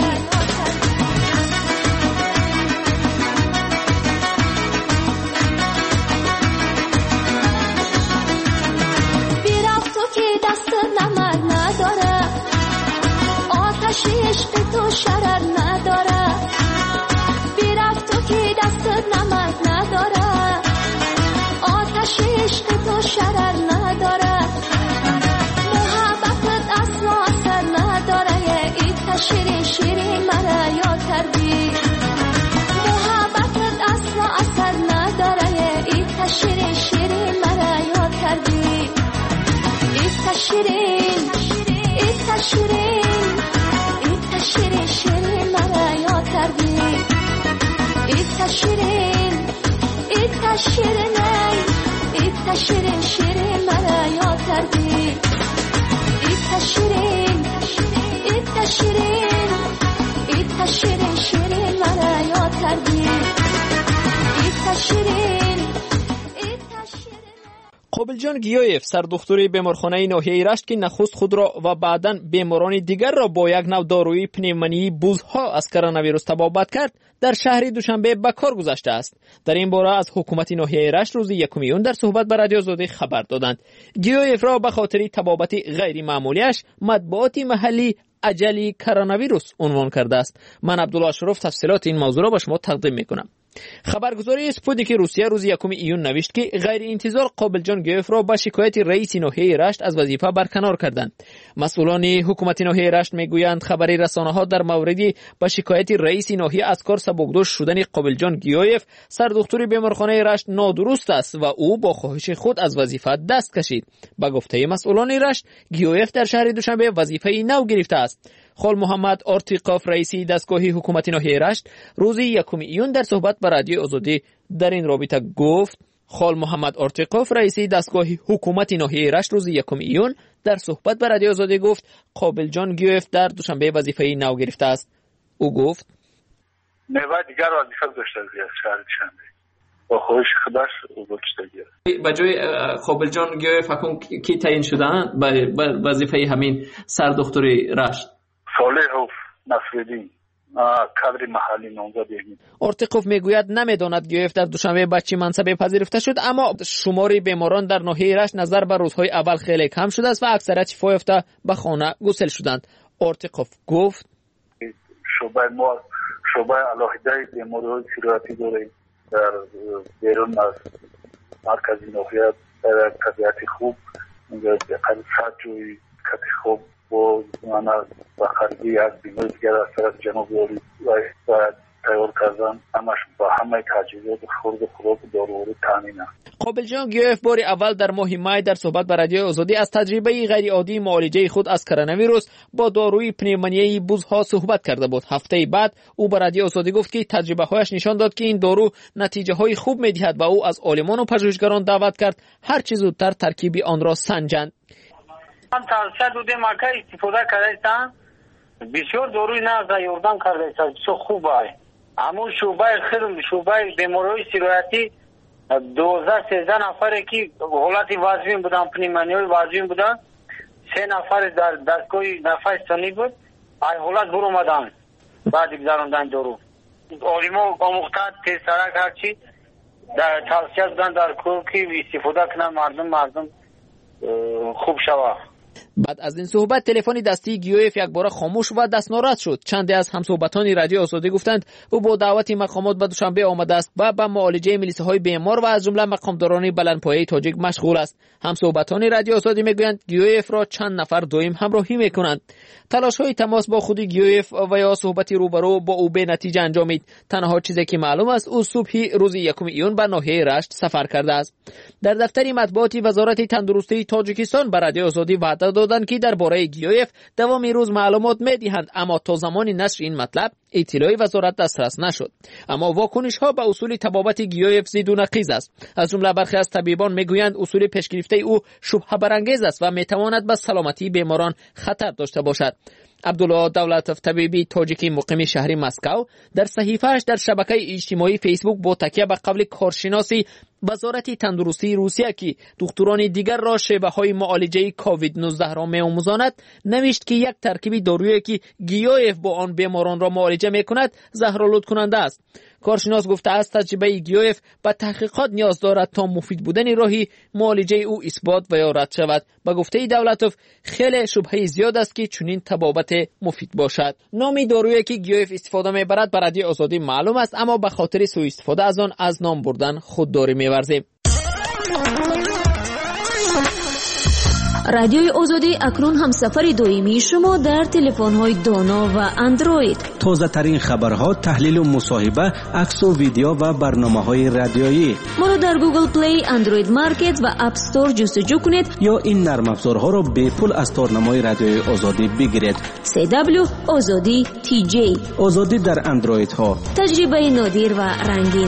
عشق تو شرر نداره بیرفت تو که دستت نمک نداره آتش عشق تو شرر نداره محبتت اصلا اثر نداره ایتا شیرین شیرین مرا یاد کردی محبتت اصلا اثر نداره ایتا شیرین شیرین مرا یاد کردی ایتا شیرین ایتا شیرین شیرین شیرین مرا یاد کردی ایتا شیرین ایتا شیرین ایتا شیرین شیرین مرا یاد کردی ایتا شیرین ایتا شیرین ایتا شیرین شیرین مرا یاد کردی ایتا شیرین قابل جان گیایف سردختور بیمارخانه ناحیه رشت که نخست خود را و بعداً بیماران دیگر را با یک نوع داروی پنیومونی بوزها از کرونا ویروس تبابت کرد در شهر دوشنبه به کار گذاشته است. در این باره از حکومت ناحیه رشت روز یکم یون در صحبت با رادیو آزادی خبر دادند. گیایف را به خاطر تبابت غیر معمولیش مطبوعات محلی اجلی کرونا ویروس عنوان کرده است. من عبدالله اشرف تفصیلات این موضوع را به شما تقدیم میکنم. خبرگزاری اسپوتنیک روسیه روز یکم ایون نوشت که غیر انتظار قابل جان گیوف را با شکایت رئیس ناحیه رشت از وظیفه برکنار کردند. مسئولان حکومت ناحیه رشت میگویند خبری رسانه‌ها در موردی با شکایت رئیس ناحیه از کار سبکدوش شدن قابل جان گیوف سردختور بیمارخانه رشت نادرست است و او با خواهش خود از وظیفه دست کشید. با گفته مسئولان رشت گیوف در شهر دوشنبه وظیفه نو گرفته است. خال محمد آرتیقاف رئیسی دستگاه حکومت ناحیه رشت روز یکم ایون در صحبت با رادیو آزادی در این رابطه گفت خال محمد آرتیقاف رئیسی دستگاه حکومت ناحیه رشت روز یکم ایون در صحبت با رادیو آزادی گفت قابل جان گیوف در دوشنبه وظیفه نو گرفته است. او گفت نوع دیگر وظیفه داشته از شهر دوشنبه با خواهش خودش گذاشته گیره. به جای قابل جان گیوف حکم کی تعیین شدند به وظیفه همین سردختوری رشت؟ صالح و نصرالدین کادر محلی نامزد احمد. آرتیقوف میگوید نمیداند گیوف در دوشنبه به چه منصبی پذیرفته شد، اما شمار بیماران در ناحیه رشت نظر به روزهای اول خیلی کم شده است و اکثریت شفا یافته به خانه گسل شدند. آرتیقوف گفت شعبه ما شعبه علاهده بیماری‌های سیرویاتی داریم در بیرون از مرکز ناحیه در طبیعت خوب قریب صد جوی کتی خوب با من و خریدی یک بیماری دیگر از طرف جنوب یاری و تیار کردن همش با همه تجهیزات خورد و خوراک و داروهای تامین است. قابل جان گیوف بار اول در ماه می در صحبت با رادیو آزادی از تجربه غیر عادی معالجه خود از کرونا ویروس با داروی پنیومونیای بوزها صحبت کرده بود. هفته بعد او با رادیو آزادی گفت که تجربه هایش نشان داد که این دارو نتیجه های خوب میدهد و او از عالمان و پژوهشگران دعوت کرد هر چه زودتر ترکیب آن را سنجند. من تا دو ده مکه استفاده کردم بسیار داروی نازا یوردان کردم بسیار خوبه. اما شعبه خیلی شعبه بیماری‌های سیرویاتی دوازده سیزده نفری که حالت وازوین بودن، پنیمانیای وازوین بودن، سه نفر در دستگاه نفس تنی بود، ای حالت برو اومدن بعد گذراندن دارو. عالما آموختن تیز سرک هرچی در توصیه بودن در کور که استفاده کنن مردم مردم خوب شوه. بعد از این صحبت تلفن دستی گیویف یک بار خاموش و دستنارد شد. چندی از همصحبتان رادیو آزادی گفتند او با دعوت مقامات به دوشنبه آمده است و به معالجه ملیسه‌های بیمار و از جمله مقامداران بلندپایه تاجیک مشغول است. همصحبتان رادیو آزادی میگویند گیویف را چند نفر دویم همراهی میکنند. تلاش‌های تماس با خود گیویف و یا صحبت روبرو با او به نتیجه انجامید. تنها چیزی که معلوم است او صبح روز یکم ایون به ناحیه رشت سفر کرده است. در دفتر مطبوعاتی وزارت تندرستی تاجیکستان به رادیو آزادی وعده دادند که درباره گیویف دوام روز معلومات میدهند، اما تا زمان نشر این مطلب اطلاعی وزارت دسترس نشد. اما واکنش ها به اصول طبابت گیویف زید و نقیض است. از جمله برخی از طبیبان میگویند اصول پیشگرفته او شبهه برانگیز است و میتواند به سلامتی بیماران خطر داشته باشد. عبدالله دولتوف طبیبی تاجیکی مقیم شهر مسکو در صحیفه‌اش در شبکه اجتماعی فیسبوک با تکیه به قول کارشناسی وزارت تندرستی روسیه که دکتران دیگر را شیوه‌های معالجه کووید نوزده را می‌آموزاند نوشت که یک ترکیب دارویی که گیویف با آن بیماران را معالجه می‌کند زهرآلود کننده است. کارشناس گفته است تجربه گیویف به تحقیقات نیاز دارد تا مفید بودن راهی معالجه او اثبات و یا رد شود. به گفته دولتوف خیلی شبهه زیاد است که چنین طبابت مفید باشد. نام دارویی که گیویف استفاده می‌برد بر رادیو آزادی معلوم است، اما به خاطر سوء استفاده از آن از نام بردن خودداری می‌ورزیم. رادیوی آزادی اکنون همسفر دائمی شما در تلفن‌های دانا و اندروید. تازه ترین خبرها، تحلیل و مصاحبه، عکس و ویدیو و برنامه‌های رادیویی. ما را در گوگل پلی، اندروید مارکت و اپ استور جستجو کنید یا این نرم افزارها را به پول از تارنمای رادیوی آزادی بگیرید. سی دبلیو آزادی تی جی. آزادی در اندروید ها. تجربه نادر و رنگین.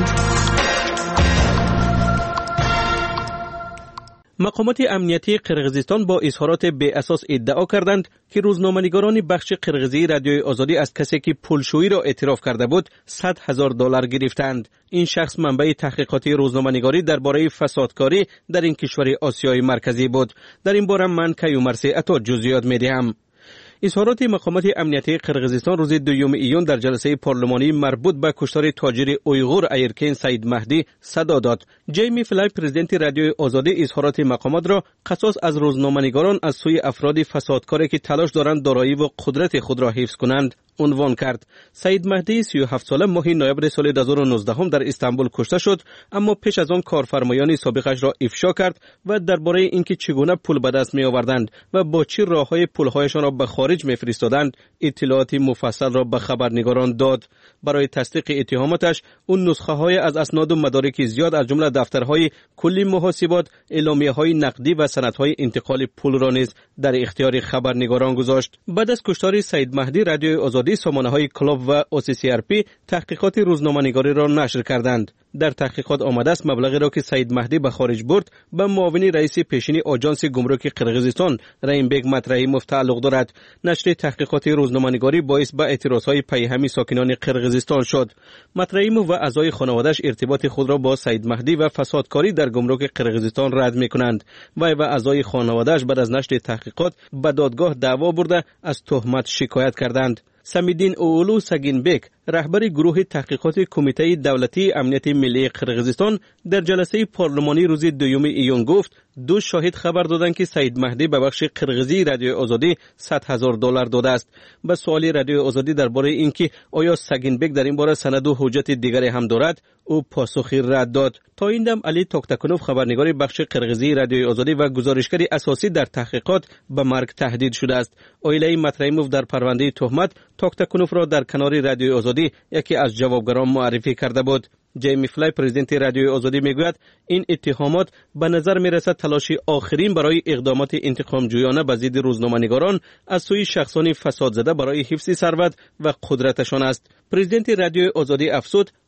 مقامات امنیتی قرقیزستان با اظهارات بی اساس ادعا کردند که روزنامه‌نگاران بخش قرقیزی رادیوی آزادی از کسی که پولشویی را اعتراف کرده بود صد هزار دلار گرفتند. این شخص منبع تحقیقاتی روزنامه‌نگاری درباره فسادکاری در این کشور آسیای مرکزی بود. در این باره من کیومرسی عطا جزئیات می‌دهم. اظهارات مقامات امنیتی قرقیزستان روز دوم ایون در جلسه پارلمانی مربوط به کشتار تاجر اویغور ایرکین سید مهدی صدا داد. جیمی فلای پرزیدنت رادیوی آزادی اظهارات مقامات را قصاص از روزنامه‌نگاران از سوی افراد فسادکاری که تلاش دارند دارایی و قدرت خود را حفظ کنند عنوان کرد. سید مهدی سی و هفت ساله ماه نوامبر سال دو هزار و نوزده در استانبول کشته شد، اما پیش از آن کارفرمایان سابقش را افشا کرد و درباره اینکه چگونه پول به دست می آوردند و با چه راههای پولهایشان را به خارج می فرستادند اطلاعات مفصل را به خبرنگاران داد. برای تصدیق اتهاماتش اون نسخه های از اسناد و مدارک زیاد از جمله دفترهای کلی محاسبات، اعلامیه های نقدی و سندهای انتقال پول را نیز در اختیار خبرنگاران گذاشت. بعد از کشتار سید مهدی رادیوی آزادی سامانه های کلاب و او سی سی آر پی تحقیقات روزنامه‌نگاری را نشر کردند. در تحقیقات آمده است مبلغی را که سید مهدی به خارج برد به معاون رئیس پیشین آژانس گمرک قرقیزستان رحیم بیگ مطرحیموف تعلق دارد. نشر تحقیقات روزنامه‌نگاری باعث به اعتراضهای پیهمی ساکنان قرقیزستان شد. مطرحیموف و اعضای خانواده‌اش ارتباط خود را با سید مهدی و فسادکاری در گمرک قرقیزستان رد می‌کنند. وی و اعضای خانواده‌اش بعد از نشر تحقیقات به دادگاه دعوا برده از تهمت شکایت کردند. سمیدین اولو سگینبک رهبر گروه تحقیقات کمیته دولتی امنیت ملی قرقیزستان در جلسه پارلمانی روز دوم ایون گفت دو شاهد خبر دادند که سید مهدی به بخش قرقیزی رادیوی آزادی صد هزار دلار داده است. به سوال رادیوی آزادی درباره اینکه آیا سگینبک در این باره سند و حجت دیگری هم دارد او پاسخی رد داد. تا این دم علی توکتکنوف خبرنگار بخش قرقیزی رادیوی آزادی و گزارشگر اساسی در تحقیقات به مرگ تهدید شده است. اویلای مطرحیموف در پرونده تهمت توکتکنوف را در کنار رادیوی آزادی یکی از جوابگران معرفی کرده بود. جیمی فلای پرزیدنت رادیوی آزادی میگوید این اتهامات به نظر میرسد تلاش آخرین برای اقدامات انتقام جویانه به ضد روزنامه‌نگاران از سوی شخصان فساد زده برای حفظ ثروت و قدرتشان است. پرزیدنت رادیوی آزادی افزود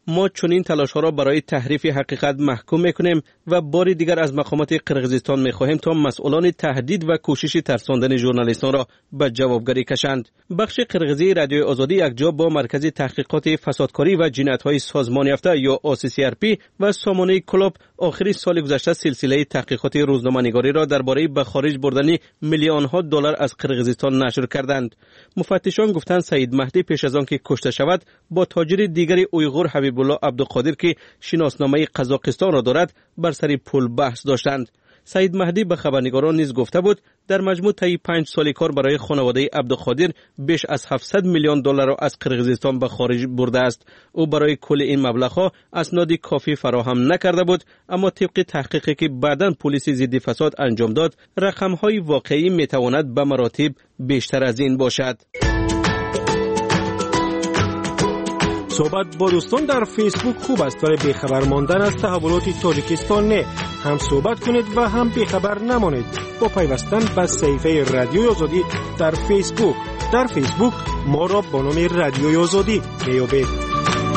ما چنین تلاش‌ها را برای تحریف حقیقت محکوم می‌کنیم و بار دیگر از مقامات قرقیزستان می‌خواهیم تا مسئولان تهدید و کوشش ترساندن ژورنالیستان را به جوابگری کشند. بخش قرقیزی رادیوی آزادی یکجا با مرکز تحقیقات فسادکاری و جنایت‌های سازمان یافته یا او سی سی آر پی و سامانه کلوب آخر سال گذشته سلسله تحقیقات روزنامه‌نگاری را درباره به خارج بردن میلیون‌ها دلار از قرقیزستان نشر کردند. مفتشان گفتند سعید مهدی پیش از آن که کشته شود با تاجر دیگری اویغور حبیب الله عبدالقادر که شناسنامه قزاقستان را دارد بر سر پول بحث داشتند. سعید مهدی به خبرنگاران نیز گفته بود در مجموع طی پنج سال کار برای خانواده عبدالقادر بیش از هفتصد میلیون دلار را از قرقیزستان به خارج برده است. او برای کل این مبلغ‌ها اسنادی کافی فراهم نکرده بود، اما طبق تحقیقی که بعداً پلیس ضد فساد انجام داد رقم‌های واقعی میتواند به مراتب بیشتر از این باشد. صحبت با دوستان در فیسبوک خوب است، ولی بیخبر ماندن از تحولات تاجیکستان نه. هم صحبت کنید و هم بیخبر نمانید با پیوستن به صفحه رادیوی آزادی در فیسبوک. در فیسبوک ما را با نام رادیوی آزادی میابید.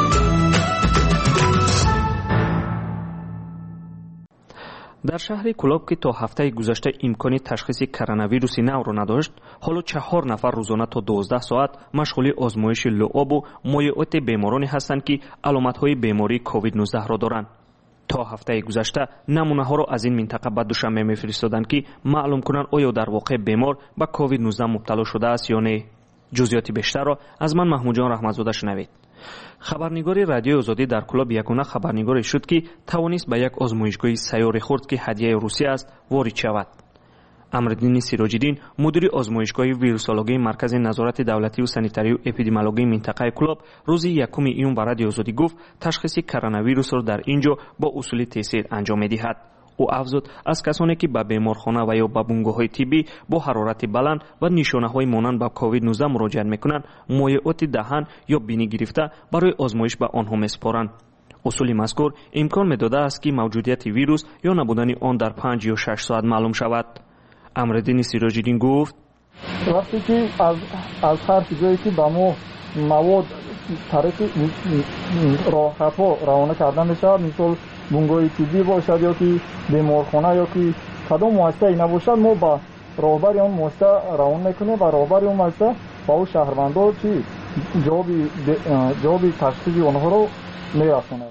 در شهر کلاب که تا هفته گذشته امکان تشخیص کرونا ویروس نو را نداشت، حالا چهار نفر روزانه تا دوازده ساعت مشغول آزمایش لعاب و مایعات بیمارانی هستند که علامت‌های بیماری کووید نوزده را دارند. تا هفته گذشته نمونه ها را از این منطقه به دوشنبه میفرستادند که معلوم کنند آیا در واقع بیمار به کووید نوزده مبتلا شده است یا نه. جزئیات بیشتر را از من محمود جان رحمتزاده شنوید. خبرنگار رادیوی آزادی در کلاب یگانه خبرنگاری شد که توانست به یک آزمایشگاه سیار خرد که هدیه روسیه است وارد شود. امردین سیراج‌الدین مدیر آزمایشگاه ویروسولوژی مرکز نظارت دولتی و سانیتاری و اپیدمیولوژی منطقه کلاب روز یکم ایون به رادیوی آزادی گفت تشخیص کرونا ویروس را در اینجا با اصول تست انجام می‌دهد. او افزود از کسانی که به بیمارخانه و یا به بنگاه‌های طبی با حرارت بلند و نشانه‌های مانند به کووید نوزده مراجعه می‌کنند، مایعات دهان یا بینی گرفته برای آزمایش به آنها می‌سپارند. اصول مذکور امکان می‌داده است که موجودیت ویروس یا نبودن آن در پنج یا شش ساعت معلوم شود. امردین سیراج‌الدین گفت وقتی که از از هر جایی که به ما مواد طریق راحت‌ها روانه کردن میشه، مثل بنگاه طبی باشد یا که بیمارخانه یا که کدام مؤسسه‌ای نباشد، ما با راهبر اون مؤسسه روان میکنیم و راهبر اون مؤسسه با اون شهروندان چی جواب جواب تشخیص اونها رو میرسونه.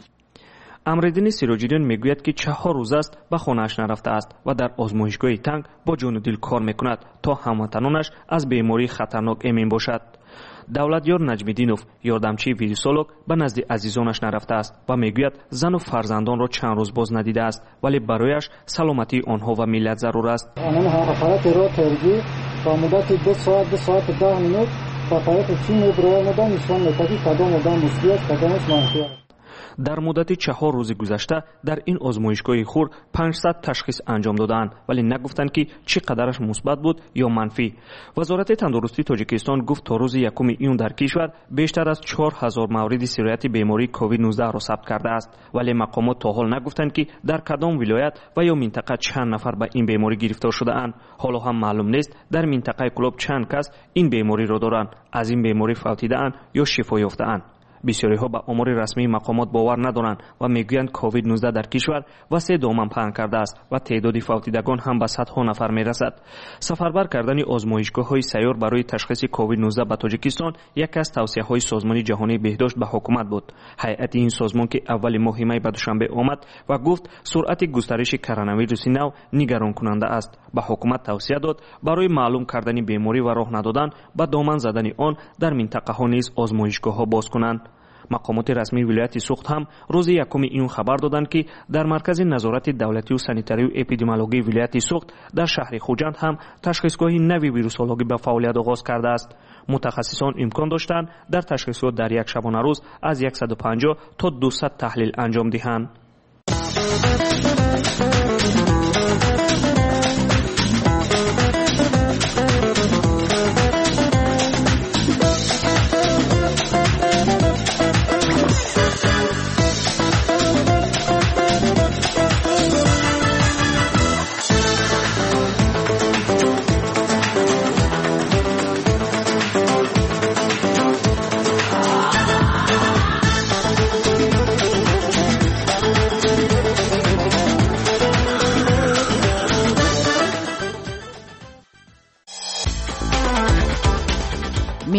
امردین سیراج‌الدین میگوید که چهار روز است به خانه‌اش نرفته است و در آزمایشگاه تنگ با جان و دل کار میکند تا هموطنانش از بیماری خطرناک امین باشد. دولتیار نجمیدینوف یاردمچی ویروسولوگ به نزد عزیزانش نرفته است و میگوید زن و فرزندان را چند روز باز ندیده است، ولی برایش سلامتی آنها و ملت ضرور است. آنان حرارت را ترجیح با مدت دو ساعت دو ساعت ده مینوت با طریق چین ابراهیم آمدن نشان می‌دهد که کدام آدم مثبت است کدامش منفی است. در مدت چهار روز گذشته در این آزمایشگاه خور پانصد تشخیص انجام دادند، ولی نگفتند که چقدرش مثبت بود یا منفی. وزارت تندرستی تاجیکستان گفت تا روز یکم ایون در کشور بیشتر از چهار هزار مورد سرایت بیماری کووید نوزده را ثبت کرده است، ولی مقامات تا حال نگفتند که در کدام ولایت و یا منطقه چند نفر به این بیماری گرفتار شده اند. حالا هم معلوم نیست در منطقه کلوب چند کس این بیماری را دارند، از این بیماری فوتیده اند یا شفا یافته اند. بسیاری ها به آمار رسمی مقامات باور ندارند و میگویند کووید نوزده در کشور وسیع دامن پهن کرده است و تعداد فوتیدگان هم به صدها نفر میرسد. سفربر کردن آزمایشگاه های سیار برای تشخیص کووید نوزده به تاجیکستان یکی از توصیه های سازمان جهانی بهداشت به حکومت بود. هیئت این سازمان که اول ماه می به دوشنبه آمد و گفت سرعت گسترش کرونا ویروس نو نگران کننده است. به حکومت توصیه داد برای معلوم کردن بیماری و راه ندادن به دامن زدن آن در منطقه ها نیز آزمایشگاه ها باز کنند. مقامات رسمی ولایت سوخت هم روز یکم این خبر دادند که در مرکز نظارت دولتی و سانیتاری و اپیدمیولوژی ولایت سوخت در شهر خوجند هم تشخیصگاه نوی ویروسولوژی به فعالیت آغاز کرده است. متخصصان امکان داشتند در تشخیصات در یک شبانه روز از صد و پنجاه تا دویست تحلیل انجام دهند.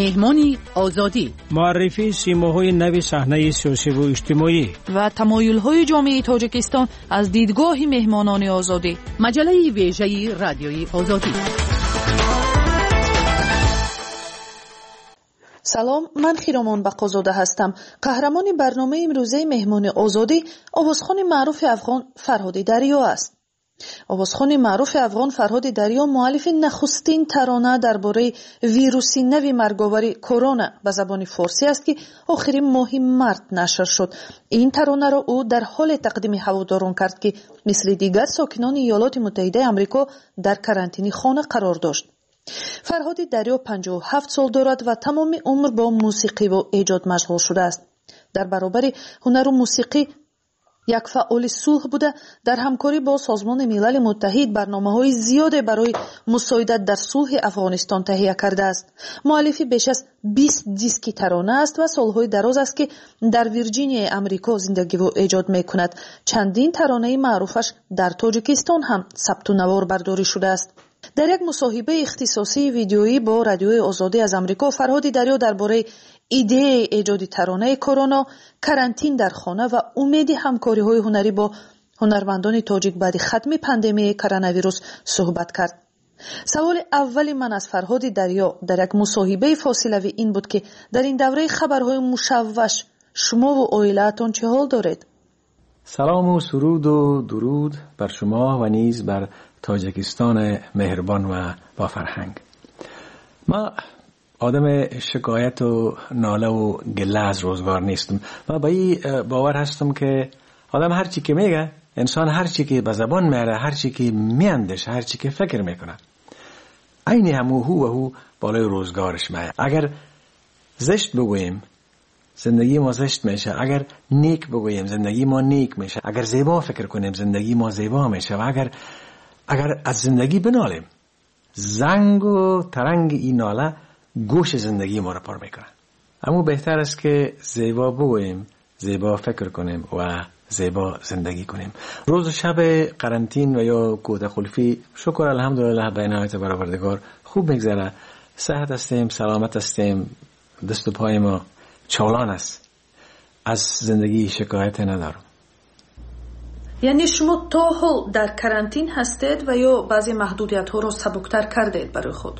مهمان آزادی، معرفی سیماهای نو صحنه سیاسی و اجتماعی و تمایل‌های جامعه تاجیکستان از دیدگاه مهمانان آزادی. مجله ویژه رادیوی آزادی. سلام، من خیرامان بقازاده هستم. قهرمان برنامه امروزه مهمان آزادی آوازخوان معروف افغان فرهاد دریا است. آوازخوان معروف افغان فرهاد دریا مؤلف نخستین ترانه درباره ویروس نو مرگاور کرونا به زبان فارسی است که آخرین ماه مارس نشر شد. این ترانه را او در حال تقدیم هواداران کرد که مثل دیگر ساکنان ایالات متحده آمریکا در کرانتینی خانه قرار داشت. فرهاد دریا پنجاه و هفت سال دارد و تمام عمر با موسیقی و ایجاد مشغول شده است. در برابر هنر و موسیقی یک فعال صلح بوده، در همکاری با سازمان ملل متحد برنامه‌های زیاد برای مساعدت در صلح افغانستان تهیه کرده است. مؤلف بیش از بیست دیسک ترانه است و سالهای دراز است که در ویرجینیا آمریکا زندگی و ایجاد می‌کند. چندین ترانه معروفش در تاجیکستان هم ثبت و نوار برداری شده است. در یک مصاحبه اختصاصی ویدیویی با رادیوی آزادی از آمریکا، فرهاد دریا درباره ایده ایجاد ترانه کرونا، کرانتین در خانه و امید همکاری‌های هنری با هنرمندان تاجیک بعد ختم پاندمی کرونا ویروس صحبت کرد. سوال اول من از فرهاد دریا در یک مصاحبه فاصله‌ای این بود که در این دوره خبرهای مشوش شما و عائله‌تان چه حال دارید؟ سلام و سرود و درود بر شما و نیز بر تاجیکستان مهربان و با فرهنگ. ما آدم شکایت و ناله و گله از روزگار نیستم و با این باور هستم که آدم هر چی که میگه، انسان هر چی که به زبان میاره، هر چی که میاندیشه، هر چی که فکر میکنه، عین همو هو و هو بالای روزگارش میاد. اگر زشت بگوییم زندگی ما زشت میشه، اگر نیک بگوییم زندگی ما نیک میشه، اگر زیبا فکر کنیم زندگی ما زیبا میشه و اگر اگر از زندگی بنالیم، زنگ و ترنگ این ناله گوش زندگی ما را پر میکنه. اما بهتر است که زیبا بگوییم، زیبا فکر کنیم و زیبا زندگی کنیم. روز و شب قرنطین و یا کوته خلفی شکر الحمدلله به عنایت پروردگار خوب میگذره. صحت هستیم، سلامت هستیم، دست و پای ما چالان است، از زندگی شکایت ندارم. یعنی شما تا حال در کرانتین هستید و یا بعضی محدودیت ها رو سبکتر کردید برای خود؟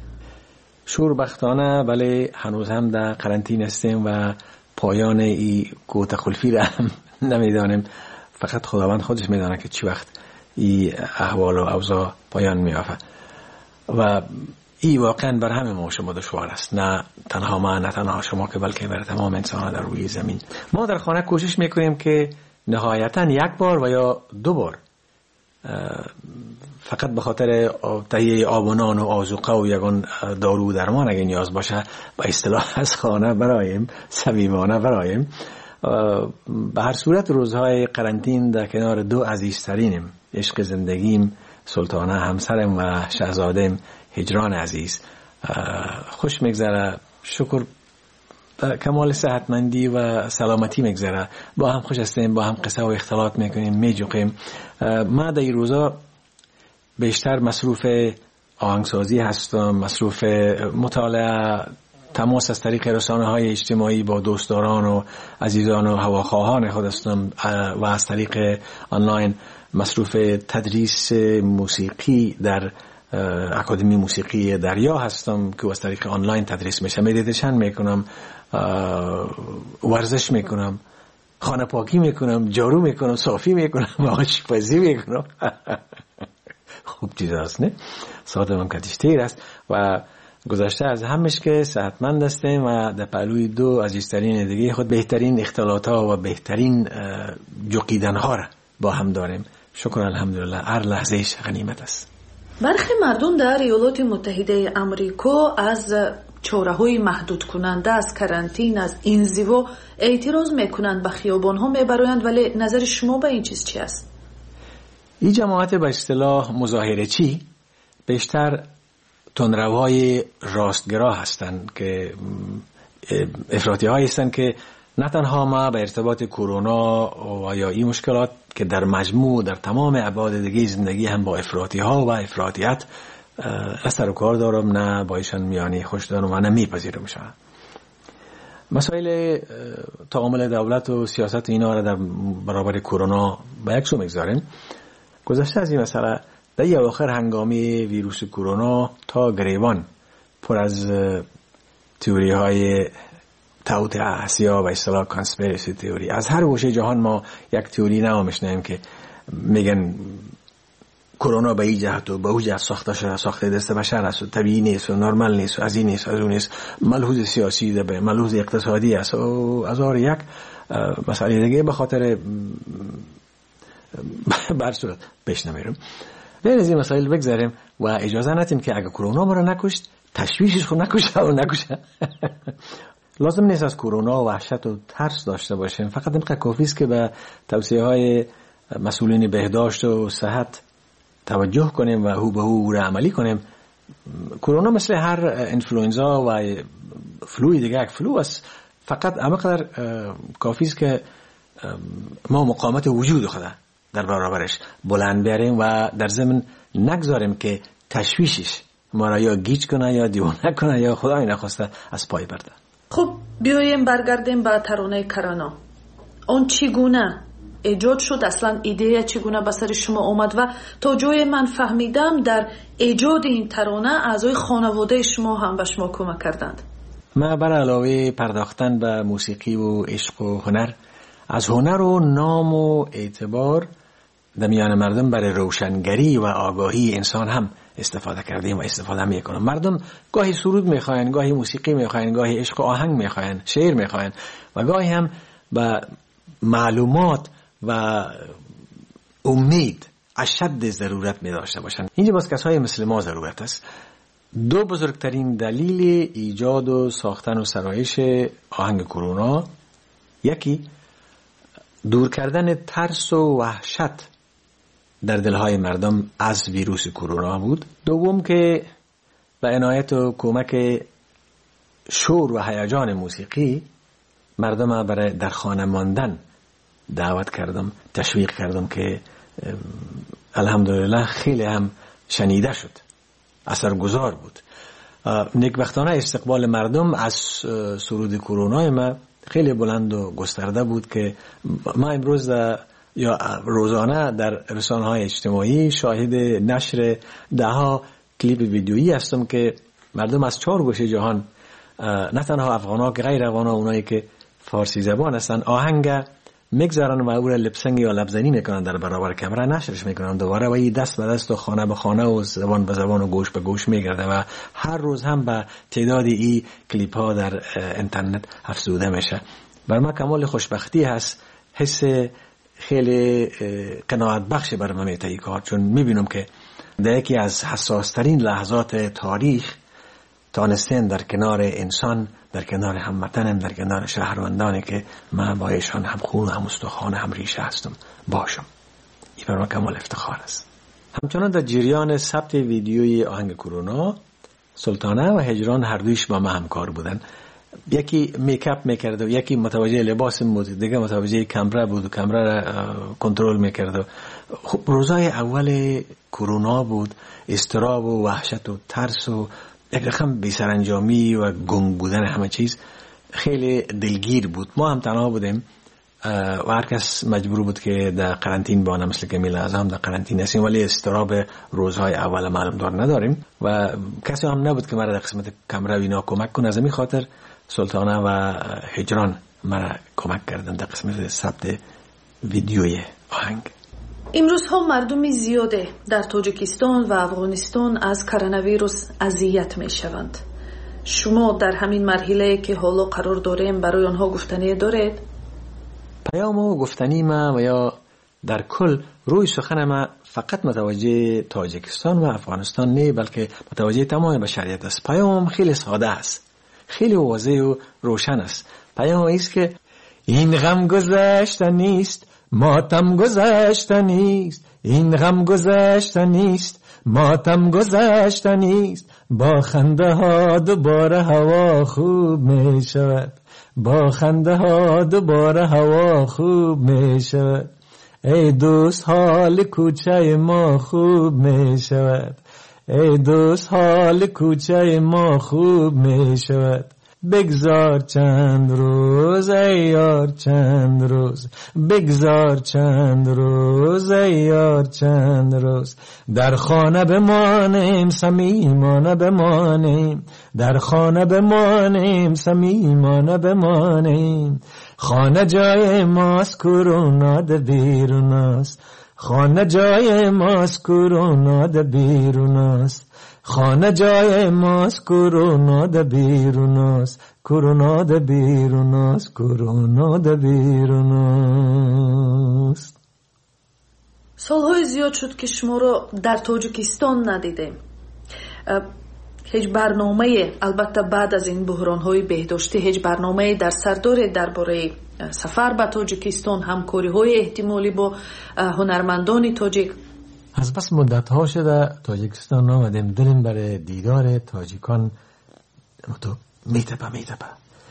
شوربختانه بله، هنوز هم در قرنطین هستیم و پایان این کوته خلفی را هم نمیدانیم. فقط خداوند خودش میدانه که چی وقت این احوال و اوضاع پایان میافته و این واقعا بر همه ما شما دشوار است، نه تنها ما، نه تنها شما که بلکه بر تمام انسان در روی زمین. ما در خانه کوشش میکنیم که نهایتا یک بار و یا دو بار فقط به خاطر تهیه آب و نان و آذوقه و یگان دارو درمان اگه نیاز باشه با اصطلاح از خانه برایم، صمیمانه برایم. به هر صورت روزهای قرنطین در کنار دو عزیزترینم، عشق زندگیم سلطانه همسرم و شهزادم هجران عزیز، خوش میگذره. شکر کمال صحتمندی و سلامتی میگذره. با هم خوش هستیم، با هم قصه و اختلاط میکنیم، میجوقیم. ما در این روزا بیشتر مصروف آهنگسازی هستم، مصروف مطالعه، تماس از طریق رسانه های اجتماعی با دوستداران و عزیزان و هواخواهان خود هستم و از طریق آنلاین مصروف تدریس موسیقی در اکادمی موسیقی دریا هستم که از طریق آنلاین تدریس میشه. مدیتیشن میکنم، ورزش میکنم، خانه پاکی میکنم، جارو میکنم، صافی میکنم، آشپزی میکنم. خوب چیز هست نه؟ ساعتم کتیشتیر است و گذشته از همش که صحتمند هستیم و در پهلوی دو عزیزترین دیگه خود بهترین اختلاط ها و بهترین جوقیدن ها را با هم داریم. شکر الحمدلله، هر لحظهش غنیمت است. برخی مردم در ایالات متحده آمریکا از چاره‌های محدود کننده از کرانتین، از انزوا اعتراض میکنند، به خیابان‌ها میبرند، ولی نظر شما به این چیز چی است؟ این جماعت به اصطلاح مظاهره چی بیشتر تندروهای راستگرا هستند که افراطی هایی هستند که نه تنها ما به ارتباط کرونا و یا این مشکلات که در مجموع در تمام ابعاد دیگه زندگی هم با افراطی ها و افراطیت نه سر و کار دارم، نه با ایشان میانی خوش دارم و نه میپذیرم شما. مسائل تعامل دولت و سیاست اینا را در برابر کرونا به یک سو میگذاریم. گذشته از این مسئله در یه آخر هنگامی ویروس کرونا تا گریبان پر از تئوری های توطئه اسیا و اصطلاح کانسپیرسی تئوری. از هر گوشه جهان ما یک تئوری نو میشنویم که میگن کرونا به این جهت و به اون جهت ساخته شده، ساخته دست بشر است و طبیعی نیست و نرمال نیست و از این نیست از اون نیست، ملحوظ سیاسی ده، ملحوظ اقتصادی است و از آر یک مسئله دیگه به خاطر برصورت پیش نمیرم. بین از این مسائل بگذاریم و اجازه ندیم که اگه کرونا ما را نکشت تشویشش خود نکشه و نکشه. لازم نیست از کرونا وحشت و ترس داشته باشیم، فقط اینقدر کافی است که به توصیه های مسئولین بهداشت و صحت توجه کنیم و هو به هو را عملی کنیم. کرونا مثل هر انفلوئنزا و فلوی دیگه یک فلو است، فقط همقدر کافی است که ما مقاومت وجود خود در برابرش بلند بیاریم و در ضمن نگذاریم که تشویشش ما را یا گیج کنه یا دیوانه کنه یا خدای نخواسته از پای برده. خب بیاییم برگردیم به ترانه کرونا. اون چگونه ایجاد شد؟ اصلا ایده چگونه به سر شما اومد و تا جای من فهمیدم در ایجاد این ترانه اعضای خانواده شما هم به شما کمک کردند. ما بر علاوه پرداختن به موسیقی و عشق و هنر، از هنر و نام و اعتبار در میان مردم برای روشنگری و آگاهی انسان هم استفاده کردیم و استفاده میکنم. مردم گاهی سرود میخواین، گاهی موسیقی میخواین، گاهی عشق و آهنگ میخواین، شعر میخواین و گاهی هم به معلومات و امید اشد ضرورت می داشته باشند. اینجا باز کسای مثل ما ضرورت است. دو بزرگترین دلیل ایجاد و ساختن و سرایش آهنگ کرونا، یکی دور کردن ترس و وحشت در دلهای مردم از ویروس کرونا بود. دوم که به عنایت و کمک شور و هیجان موسیقی مردم برای در خانه ماندن دعوت کردم، تشویق کردم که الحمدلله خیلی هم شنیده شد، اثرگذار بود. نیکبختانه استقبال مردم از سرود کرونا ما خیلی بلند و گسترده بود که ما امروز یا روزانه در رسانه‌های اجتماعی شاهد نشر ده ها کلیپ ویدیویی هستم که مردم از چهار گوشه جهان، نه تنها افغان‌ها که غیر افغان‌ها، اونایی که فارسی زبان هستن، آهنگ میگذارن و او را لپسنگ یا لبزنی میکنن در برابر کامera، نشرش میکنن دوباره و این دست به دست و خانه به خانه و زبان به زبان و گوش به گوش میگرده و هر روز هم به تعدادی این کلیپ ها در اینترنت افزوده میشه. بر ما کمال خوشبختی هست، حس خیلی قناعت بخش بر من میته این کار، چون میبینم که در یکی از حساس ترین لحظات تاریخ تانستن در کنار انسان، در کنار هموطنم، در کنار شهروندانی که من با ایشان هم خون و هم استخوان هم ریشه هستم باشم. این برای کمال افتخار است. همچنان در جریان ثبت ویدیوی آهنگ کرونا، سلطانه و هجران هر دویش با ما همکار بودن. یکی میکاپ میکرد و یکی متوجه لباس بود، دیگه متوجه کامرا بود و کامرا را کنترل میکرد. خب روزای اول کرونا بود، اضطراب و وحشت و ترس و یک رقم بی‌سرانجامی و گنگ بودن همه چیز خیلی دلگیر بود. ما هم تنها بودیم و هر کس مجبور بود که در قرنطین بانه، مثل که میل اعظم در قرنطین هستیم، ولی اضطراب روزهای اول معلوم دار نداریم و کسی هم نبود که مرا در قسمت کامرا اینا کمک کنه. از این خاطر سلطانه و هجران مرا کمک کردن در قسمت ثبت ویدیوی آهنگ. امروز ها مردم زیاده در تاجیکستان و افغانستان از کرونا ویروس اذیت می شوند. شما در همین مرحله که حالا قرار داریم برای آنها گفتنی دارید؟ پیام و گفتنی ما و یا در کل روی سخن ما فقط متوجه تاجیکستان و افغانستان نه، بلکه متوجه تمام بشریت است. پیام خیلی ساده است، خیلی واضح و روشن است. پیام است که این غم گذشته نیست، ماتم گذشته نیست، این غم گذشته نیست، ماتم گذشته نیست، با خنده ها دوباره هوا خوب می شود، با خنده ها دوباره هوا خوب می شود، ای دوست حال کوچه ما خوب می شود، ای دوست حال کوچه ما خوب می شود. بگذار چند روز ای یار چند روز، بگذار چند روز ای یار چند روز. در خانه بمانیم صمیمانه بمانیم، در خانه بمانیم صمیمانه بمانیم. خانه جای ماست کرونا ده بیرون است، خانه جای ماست کرونا ده بیرون است. خانه جای ماست کرونا ده بیرون است، کرونا ده بیرون است، کرونا ده بیرون است. سالهای زیاد شد که شما را در تاجیکستان ندیدیم. هیچ برنامه، البته بعد از این بحران‌های بهداشتی، هیچ برنامه در سر دارید درباره سفر به تاجیکستان، همکاری‌های احتمالی با هنرمندان تاجیک؟ از بس مدت ها شده تاجیکستان آمدیم، دلیم برای دیدار تاجیکان تو میتپه میتپه.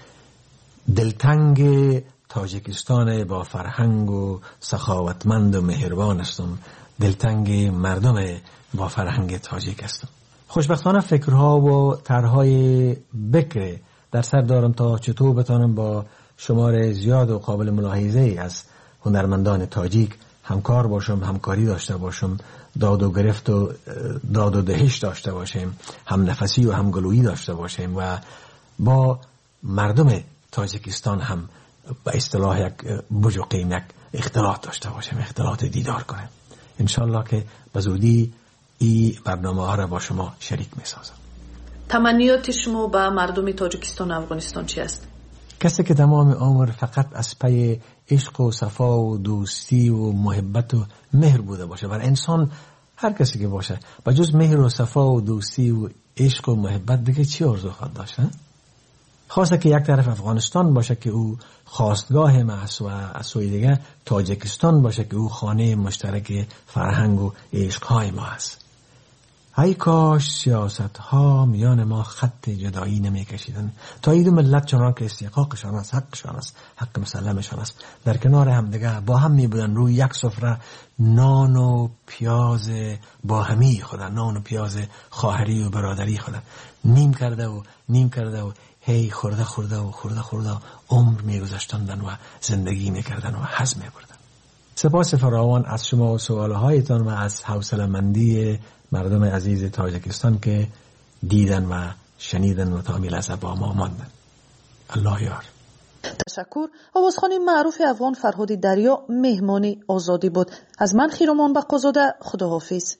دلتنگ تاجیکستان با فرهنگ و سخاوتمند و مهربان هستم، دلتنگ مردم با فرهنگ تاجیک هستم. خوشبختانه فکرها و طرحهای بکر در سر دارم تا چطور بتانم با شمار زیاد و قابل ملاحظه از هنرمندان تاجیک همکار باشم، همکاری داشته باشم، داد و گرفت و داد و دهش داشته باشیم، هم نفسی و هم گلویی داشته باشیم و با مردم تاجیکستان هم به اصطلاح یک بوج و قیم یک اختلاط داشته باشیم، اختلاط دیدار کنیم. انشالله که به زودی این برنامه ها را با شما شریک می سازم. تمنیات شما به مردم تاجیکستان و افغانستان چی است؟ کسی که تمام عمر فقط از پی عشق و صفا و دوستی و محبت و مهر بوده باشه، بر انسان هر کسی که باشه با جز مهر و صفا و دوستی و عشق و محبت دیگه چی آرزو خواهد داشت؟ خواسته که یک طرف افغانستان باشه که او خواستگاه ما است و از سوی دیگه تاجیکستان باشه که او خانه مشترک فرهنگ و عشقهای ما است. ای کاش سیاست ها میان ما خط جدایی نمی کشیدن تا این دو ملت چنان که استحقاقشان است، حقشان است، حق مسلمشان است، در کنار هم دیگه با هم می بودن روی یک سفره نان و پیاز با همی خودن، نان و پیاز خواهری و برادری خودن نیم کرده و نیم کرده و هی خورده خورده و خورده خورده عمر می گذاشتندن و زندگی می کردن و هضم می بردن. سپاس فراوان از شما و سوالهایتان و از حوصله‌مندی مردم عزیز تاجیکستان که دیدن و شنیدن و تا لحظه با ما ماندن. الله یار. تشکر. آوازخوانی معروف افغان فرهاد دریا مهمانی آزادی بود. از من خیرمان بقازاده، خداحافظ.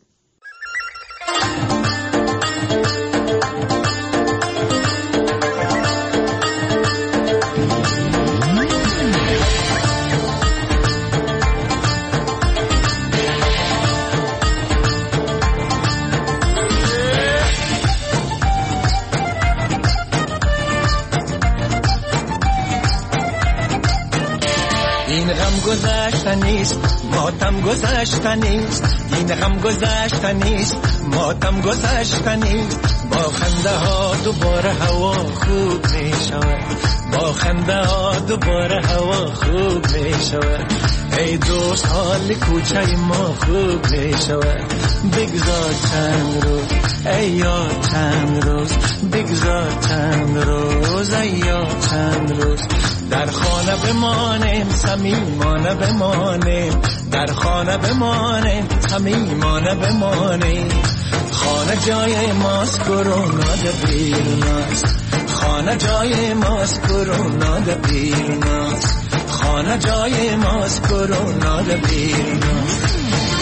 این غم گذشته نیست، ماتم گذشته نیست، این غم گذشته نیست، ماتم گذشته نیست. با خنده ها دوباره هوا خوب می شود، با خنده ها دوباره هوا خوب می شود. ای دوست حال کوچه ما خوب می شود. بگذار چند روز ای یار چند روز، بگذار چند روز ای یار چند روز. در خانه بمانیم صمیمانه بمانیم، در خانه بمانیم صمیمانه بمانیم. خانه جای ماست کرونا ده بیرون است، خانه جای ماست کرونا ده بیرون است، خانه جای ماست کرونا ده بیرون است.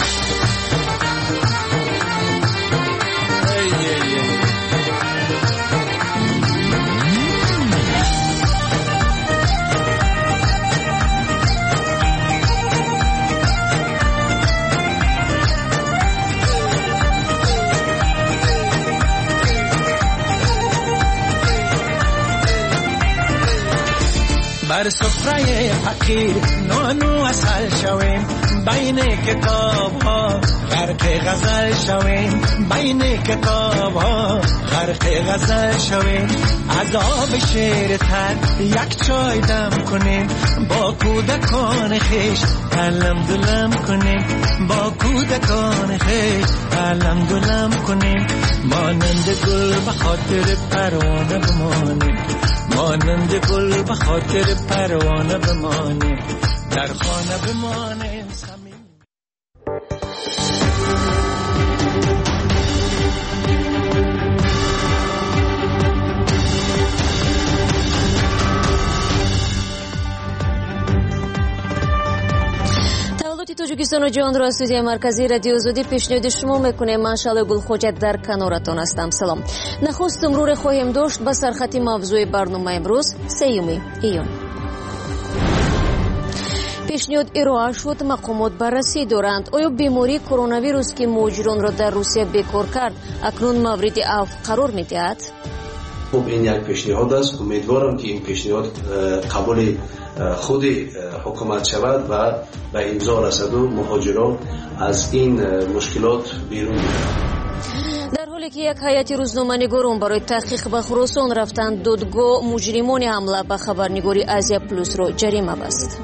بر سفره فقیر نانو اصل شویم، بین کتاب ها غرق غزل شویم، بین کتاب ها غرق غزل شویم. از آب شیر تر یک چای دم کنیم، با کودکان خیش علم دلم کنیم، با کودکان خیش علم گلم کنیم مانند گل به خاطر پروانه بمانیم مانند گل به خاطر پروانه بمانیم در خانه بمانیم توجیکستان و جهان را از استودیوی مرکزی رادیو آزادی پیشنهاد شما میکنه. من شعله گلخوجت در کنارتان هستم. سلام. نخست امروز خواهیم داشت به سرخط موضوع برنامه امروز سیوم ایون. پیشنهاد ارائه شد، مقامات بررسی دارند. آیا بیماری کرونا ویروس که مهاجران را در روسیه بیکار کرد اکنون مورد عفو قرار میدهد؟ خب این یک پیشنهاد است. امیدوارم که این پیشنهاد قبول خود حکومت شود و به امضا رسد و مهاجران از این مشکلات بیرون بیایند. در حالی که یک هیئت روزنامه‌نگاران برای تحقیق به خراسان رفتند، دادگاه مجرمان حمله به خبرنگاری آزیا پلوس را جریمه بست.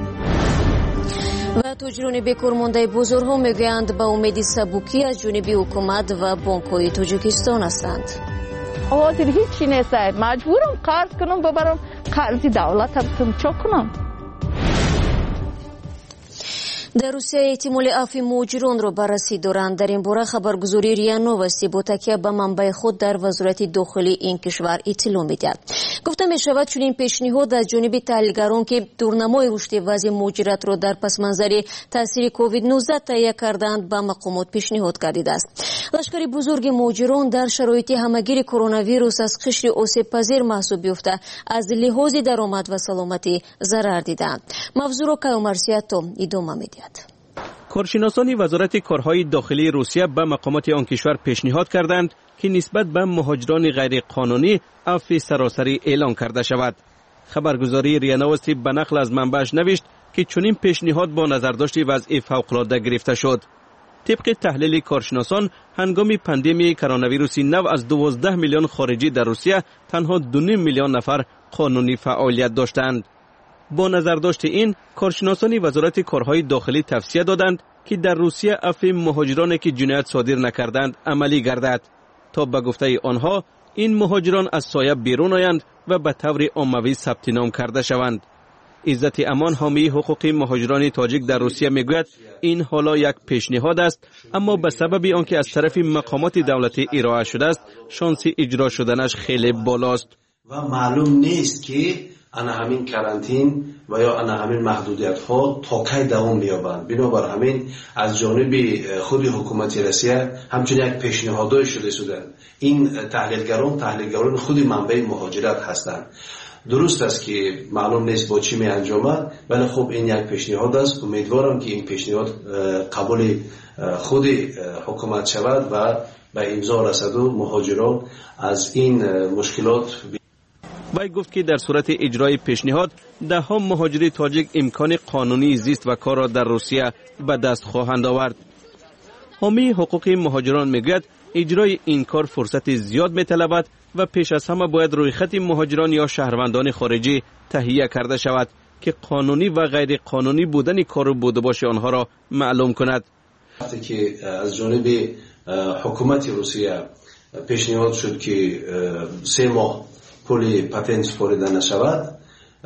و تاجران بیکار مانده بازارها میگویند به امید سبوکی از جانب حکومت و بانک‌های تاجیکستان هستند. حاضر هیچی نیست، مجبورم قرض کنم ببرم قرض دولت هم چه کنم. در روسیه احتمال عفو مهاجران را بررسی دارند. در این باره خبرگزاری ریا نوستی با تکیه به منبع خود در وزارت داخلی این کشور اطلاع میدهد. گفته می شود چون این پیشنهاد از جانب تحلیلگران که دورنمای رشد وضع مهاجرت را در پس منظر تاثیر کووید نوزده تهیه کردند به مقامات پیشنهاد گردیده است. لشکر بزرگ مهاجران در شرایط همگیر کرونا ویروس از قشر آسیب پذیر محسوب یافته از لحاظ درآمد و سلامتی ضرر دیدند. موضوع را کیومرسیاتو ادامه میدهد. کارشناسان وزارت کارهای داخلی روسیه به مقامات آن کشور پیشنهاد کردند که نسبت به مهاجران غیر قانونی عفو سراسری اعلان کرده شود. خبرگزاری ریا نوستی به نقل از منبعش نوشت که چنین پیشنهاد با نظرداشت وضع فوق‌العاده گرفته شد. طبق تحلیل کارشناسان هنگام پاندمی کرونا ویروس نو از دوازده میلیون خارجی در روسیه تنها دو میلیون نفر قانونی فعالیت داشتند. با نظرداشت این کارشناسان وزارت کارهای داخلی توصیه دادند که در روسیه عفو مهاجرانی که جنایت صادر نکردند عملی گردد تا به گفته آنها این مهاجران از سایه بیرون آیند و به طور عمومی ثبت نام کرده شوند. عزت امان حامی حقوق مهاجران تاجیک در روسیه میگوید این حالا یک پیشنهاد است، اما به سبب آنکه از طرف مقامات دولتی ارائه شده است شانس اجرا شدنش خیلی بالاست و معلوم نیست که انا همین کرانتین و یا انا همین محدودیت ها تا کی دوام بیابند. بنابر همین از جانب خود حکومت روسیه همچنین یک پیشنهادی شده شدند. این تحلیلگران تحلیلگران خود منبع مهاجرت هستند. درست است که معلوم نیست با چی می انجامد، ولی خب این یک پیشنهاد است. امیدوارم که این پیشنهاد قبول خود حکومت شود و به امضا رسد و مهاجران از این مشکلات. وی گفت که در صورت اجرای پیشنهاد ده ها مهاجری تاجیک امکان قانونی زیست و کار را در روسیه به دست خواهند آورد. حامی حقوق مهاجران میگوید اجرای این کار فرصت زیاد میطلبد و پیش از همه باید روی خط مهاجران یا شهروندان خارجی تهیه کرده شود که قانونی و غیر قانونی بودن کار و بودباش آنها را معلوم کند. وقتی که از جانب حکومت روسیه پیشنهاد شد که سه ماه پول پاتنت سپرده نشود،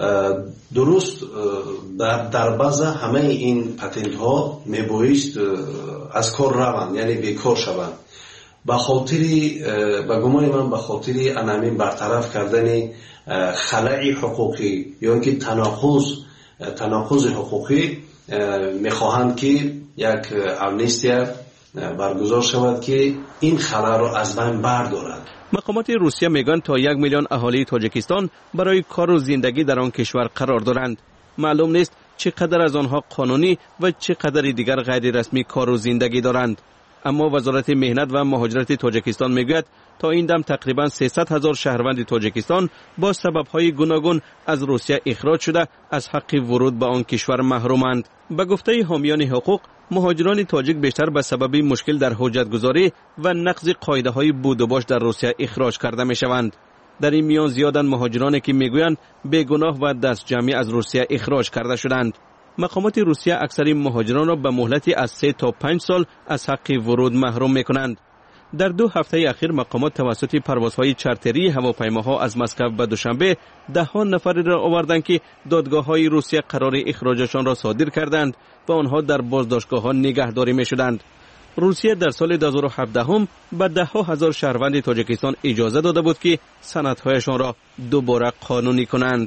درست در, در بعض همه این پاتنت ها میبایست از کار روند، یعنی بیکار شوند. به خاطر به گمان من به خاطر انامین برطرف کردن خلأ حقوقی یا اینکه تناقض تناقض حقوقی میخواهند که یک امنیستیا برگزار شود که این خلأ را از بین بردارد. مقامات روسیه میگن تا یک میلیون اهالی تاجیکستان برای کار و زندگی در آن کشور قرار دارند. معلوم نیست چقدر از آنها قانونی و چقدر دیگر غیر رسمی کار و زندگی دارند. اما وزارت مهنت و مهاجرت تاجیکستان میگوید تا این دم تقریبا سیصد هزار شهروند تاجیکستان با سبب‌های گوناگون از روسیه اخراج شده از حق ورود به آن کشور محرومند. به گفته حامیان حقوق، مهاجران تاجیک بیشتر به سبب مشکل در حجتگذاری و نقض قاعده‌های بود و باش در روسیه اخراج کرده میشوند. در این میان زیادن مهاجرانی که میگویند بیگناه و دست جمعی از روسیه اخراج کرده شدند. مقامات روسیه اکثر مهاجران را به مهلتی از سه تا پنج سال از حق ورود محروم میکنند. در دو هفته اخیر مقامات توسط پروازهای چارتری هواپیماها از مسکو به دوشنبه ده ها نفر را آوردند که دادگاه‌های روسیه قرار اخراجشان را صادر کردند و آنها در بازداشتگاه‌ها نگهداری می‌شدند. روسیه در سال دو هزار و هفده هم به ده ها هزار شهروند تاجیکستان اجازه داده بود که سندهایشان را دوباره قانونی کنند.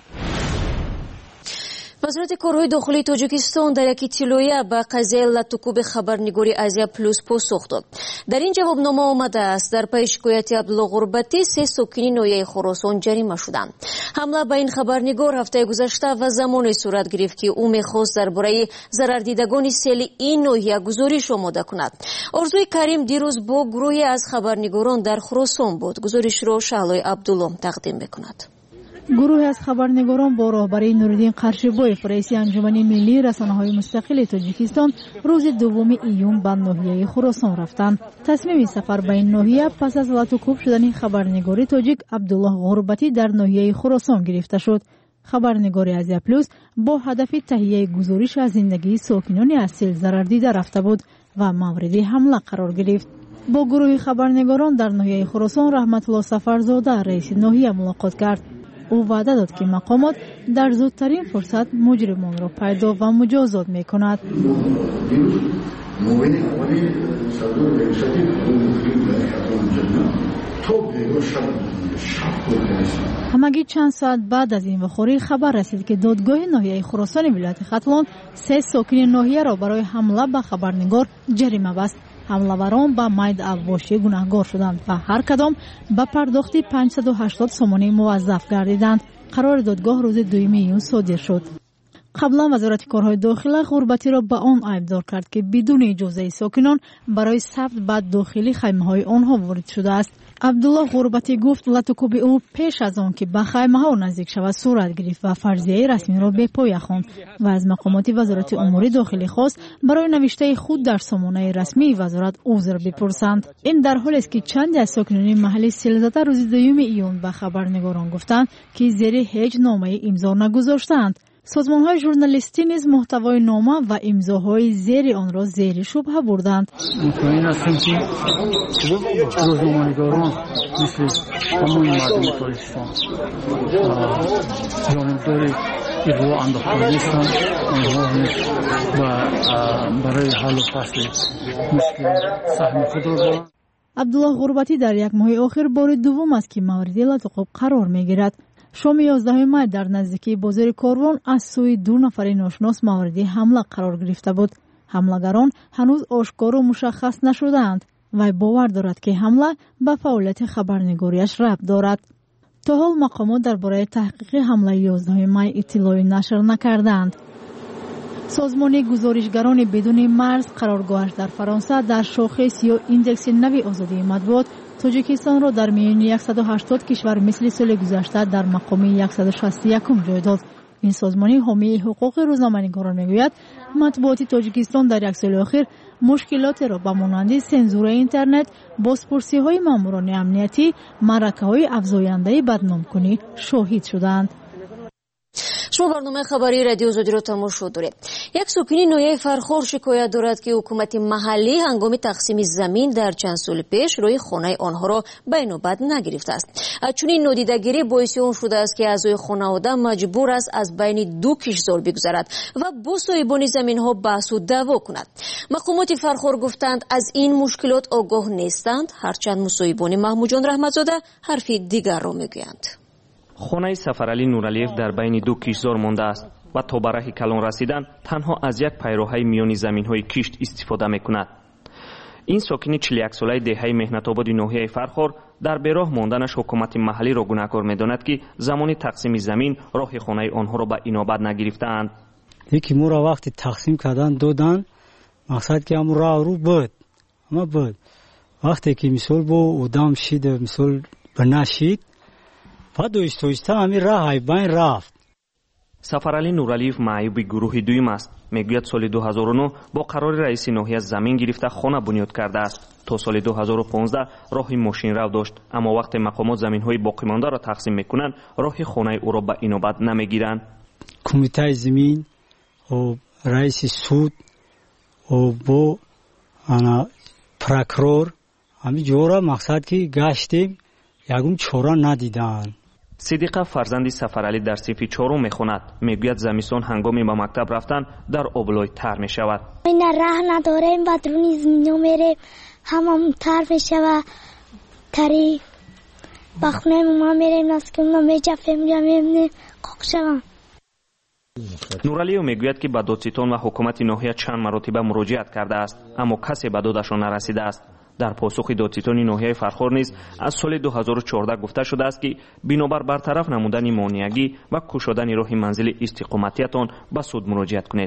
وزارت کارهای داخلی تاجیکستان در یک اطلاعیه به قضیه لطوکوب خبرنگاری آزیا پلوس پاسخ داد. در این جوابنامه آمده است در پی شکایت عبدالله غربتی سه ساکنین ناحیه خراسان جریمه شدند. حمله به این خبرنگار هفته گذشته و زمانی صورت گرفت که او می‌خواست درباره ضرردیدگان سیل این ناحیه گزارش آماده کند. آرزوی کریم دیروز با گروهی از خبرنگاران در خراسان بود. گزارش را شعلای عبدالله تقدیم می‌کند. گروه از خبرنگاران با راهبری نورالدین قرشبویف رئیس انجمن ملی رسانه‌های مستقل تاجیکستان روز دوم ایون به ناحیه خراسان رفتند. تصمیم سفر به این ناحیه پس از لطوکوب شدن خبرنگار تاجیک عبدالله غربتی در ناحیه خراسان گرفته شد. خبرنگار آزیا پلوس با هدف تهیه گزارش از زندگی ساکنان اصل ضرر دیده رفته بود و مورد حمله قرار گرفت. با گروه خبرنگاران در ناحیه خراسان رحمت الله سفرزاده رئیس ناحیه ملاقات کرد. او وعده داد که مقامات در زودترین فرصت مجرمان را پیدا و مجازات می کند. همگی چند ساعت بعد از این واقعه خبر رسید که دادگاه ناحیه خراسان ولایت ختلان سه ساکن ناحیه را برای حمله به خبرنگار جریمه بست. حمله‌وران به مید اواشی گناهکار شدند و هر کدام به پرداخت پانصد و هشتاد سومانی موظف گردیدند. قرار دادگاه روز دوم ایون صادر شد. قبلا وزارت کارهای داخلی غربتی را به آن ایبدار کرد که بدون اجازه ساکنان برای ثبت به داخلی خیمه‌های آنها وارد شده است. عبدالله غربتی گفت لطوکوب او پیش از آن که به خیمه‌ها نزدیک شود صورت گرفت و فرضیه رسمی را به پای خواند و از مقامات وزارت امور داخلی خواست برای نوشته خود در سامانه رسمی وزارت عذر بپرسند. این در حالی است که چند از ساکنان محلی سیلزده روز دوم ایون به خبرنگاران گفتند که زیر هیچ نامه امضا نگذاشتند. سازمان‌های ژورنالیستی نیز محتوای نامه و امضاهای زیر آن را زیر شبهه بردند. مطمئن هستم که روزنامه‌نگاران مثل تمام مردم تاجیکستان جانبدار اقوا انداخته نیستند. آنها نیز برای حل و فصل مشکل سهم خود را دارند. عبدالله غربتی در یک ماه آخر بار دوم است که مورد لطوکوب قرار می‌گیرد. شام یازده می در نزدیکی بازار کاروان از سوی دو نفر ناشناس مورد حمله قرار گرفته بود. حملگران هنوز آشکار و مشخص نشدند و باور دارد که حمله به فعالیت خبرنگاریش ربط دارد. تا حال مقامات درباره تحقیق حمله یازده می اطلاعی نشر نکردند. سازمان گزارشگران بدون مرز قرارگاهش در فرانسه در شاخص یا ایندکس نوی آزادی مطبوعات تاجیکستان را در میان صد و هشتاد کشور مثل سال گذشته در مقام صد و شصت و یک جای داد. این سازمان حامی حقوق روزنامه‌نگاران میگوید مطبوعات تاجیکستان در یک سال اخیر مشکلات را به مانند سنزور اینترنت، بازپرسی‌های ماموران امنیتی، معرکه‌های افزاینده بدنام‌کنی شاهد شدند. شما برنامه خبری رادیو آزادی را تماشا دارید. یک ساکن ناحیه فرخار شکایت دارد که حکومت محلی هنگام تقسیم زمین در چند سال پیش روی خانه آنها را به نوبت نگرفته است. چنین نادیدگیری باعث آن شده است که اعضای خانواده مجبور است از بین دو کشتزار بگذرد و با صاحبان زمین ها بحث و دعوا کند. مقامات فرخار گفتند از این مشکلات آگاه نیستند، هرچند مصاحبان محمود جان رحمتزاده حرفی دیگر را میگویند. خانه سفرعلی نورعلیف در بین دو کشتزار مانده است و تا به راه کلان رسیدن تنها از یک پیراهه میانی زمین‌های کشت استفاده می‌کند. این ساکن چهل و یک ساله دهه مهنت‌آباد ناحیه فرخار در براه ماندنش حکومت محلی را گناهکار می‌داند که زمان تقسیم زمین راه خانه آنها را به اینابت نگرفتند. یکی ما را وقتی تقسیم کردن دادن مقصد که هم راه رو بود اما بود وقتی که مثال با ادام شید مثال بنشید بعد دویست دویست همین راه های بین رفت. سفرعلی نورعلیف معیوب گروه دویم است. میگوید سال دو هزار و نه با قرار رئیس ناحیه زمین گرفته خانه بنیاد کرده است. تا سال دو هزار و پانزده راه ماشین رو داشت، اما وقتی مقامات زمین های باقی مانده را تقسیم میکنند راه خانه او را به اینابت نمیگیرند. کمیته زمین و رئیس سود و با انا پراکرور همین جورا مقصد که گشتیم یکم چورا ندیدن. صدیقه فرزند سفرعلی در صف چهارم میخواند. میگوید زمستان هنگامی به مکتب رفتن در آبلای تر میشود. این راه نداریم و درون زمینو میره همم تر میشود تری بخنیم ما میریم نسکیم ما میجفیم میریم قاقشوان. نورالیو میگوید که به دادستان و حکومت ناحیه چند مرتبه مراجعت کرده است اما کسی به دادشان نرسیده است. در پاسخ دادستان ناحیه فرخار نیز از سال دو هزار و چهارده گفته شده است که بنابر برطرف نمودن مانعگی و کشادن راه منزل استقامتیتان به سود مراجعت کنید.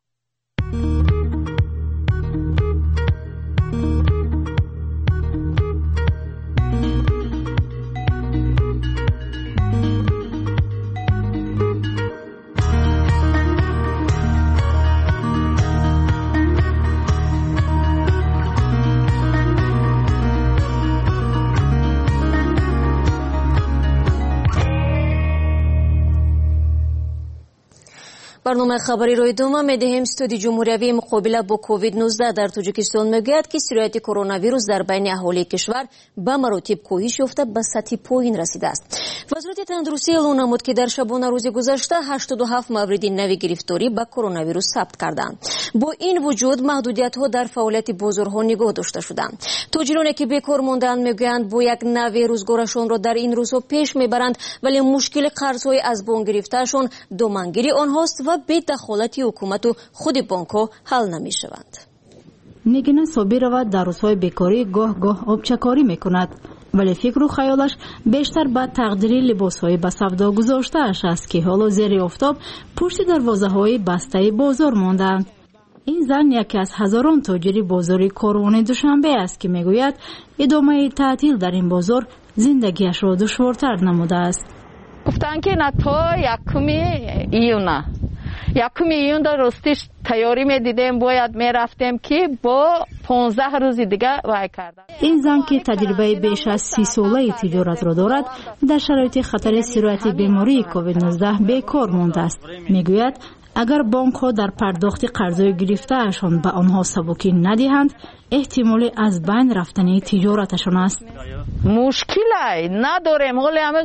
برنامه خبری روی دوم میدهیم. استودی جمهوری مقابله با کووید نوزده در تاجیکستان میگوید که سرایت کرونا ویروس در بین اهالی کشور به مراتب کاهش یافته به سطح پایین رسیده است. وزارت تندرستی اعلام نمود که در شبانه روز گذشته هشتاد و هفت مورد نوی گرفتاری به کرونا ویروس ثبت کردند. با این وجود محدودیت ها در فعالیت بازارها نگاه داشته شدند. تاجرانی که بیکار ماندند میگویند با یک نوع روزگارشان را در این روزها پیش میبرند ولی مشکل قرضهای از بانک گرفتهشان دامنگیری آنهاست و به دخالت حکومت و خود بانک‌ها حل نمی‌شوند. نگینا صابرова در روزهای بیکاری گاه گاه آبچکاری میکند ولی فکر و خیالش بیشتر به تقدیر لباس‌های به سودا گذاشته‌اش است که حالا زیر آفتاب پشت دروازه‌های بسته بازار ماندند. این زن یکی از هزاران تاجر بازار کاروان دوشنبه است که میگوید ادامه تعطیل در این بازار زندگیش را دشوارتر نموده است. گفتن که نه تا یکم ایونه یکم ایون در رستیش تیاری می دیدیم باید می رفتیم که با پانزده روز دیگه وای کردن. این زن که تجربه بیش از سی ساله تجارت را دارد در شرایط خطر سرایت بیماری کووید نوزده بیکار مانده است. میگوید اگر بانک ها در پرداخت قرضای گرفته اشان به آنها سبکی ندهند احتمال از بین رفتن تجارتشان است. مشکل نداریم ولی همه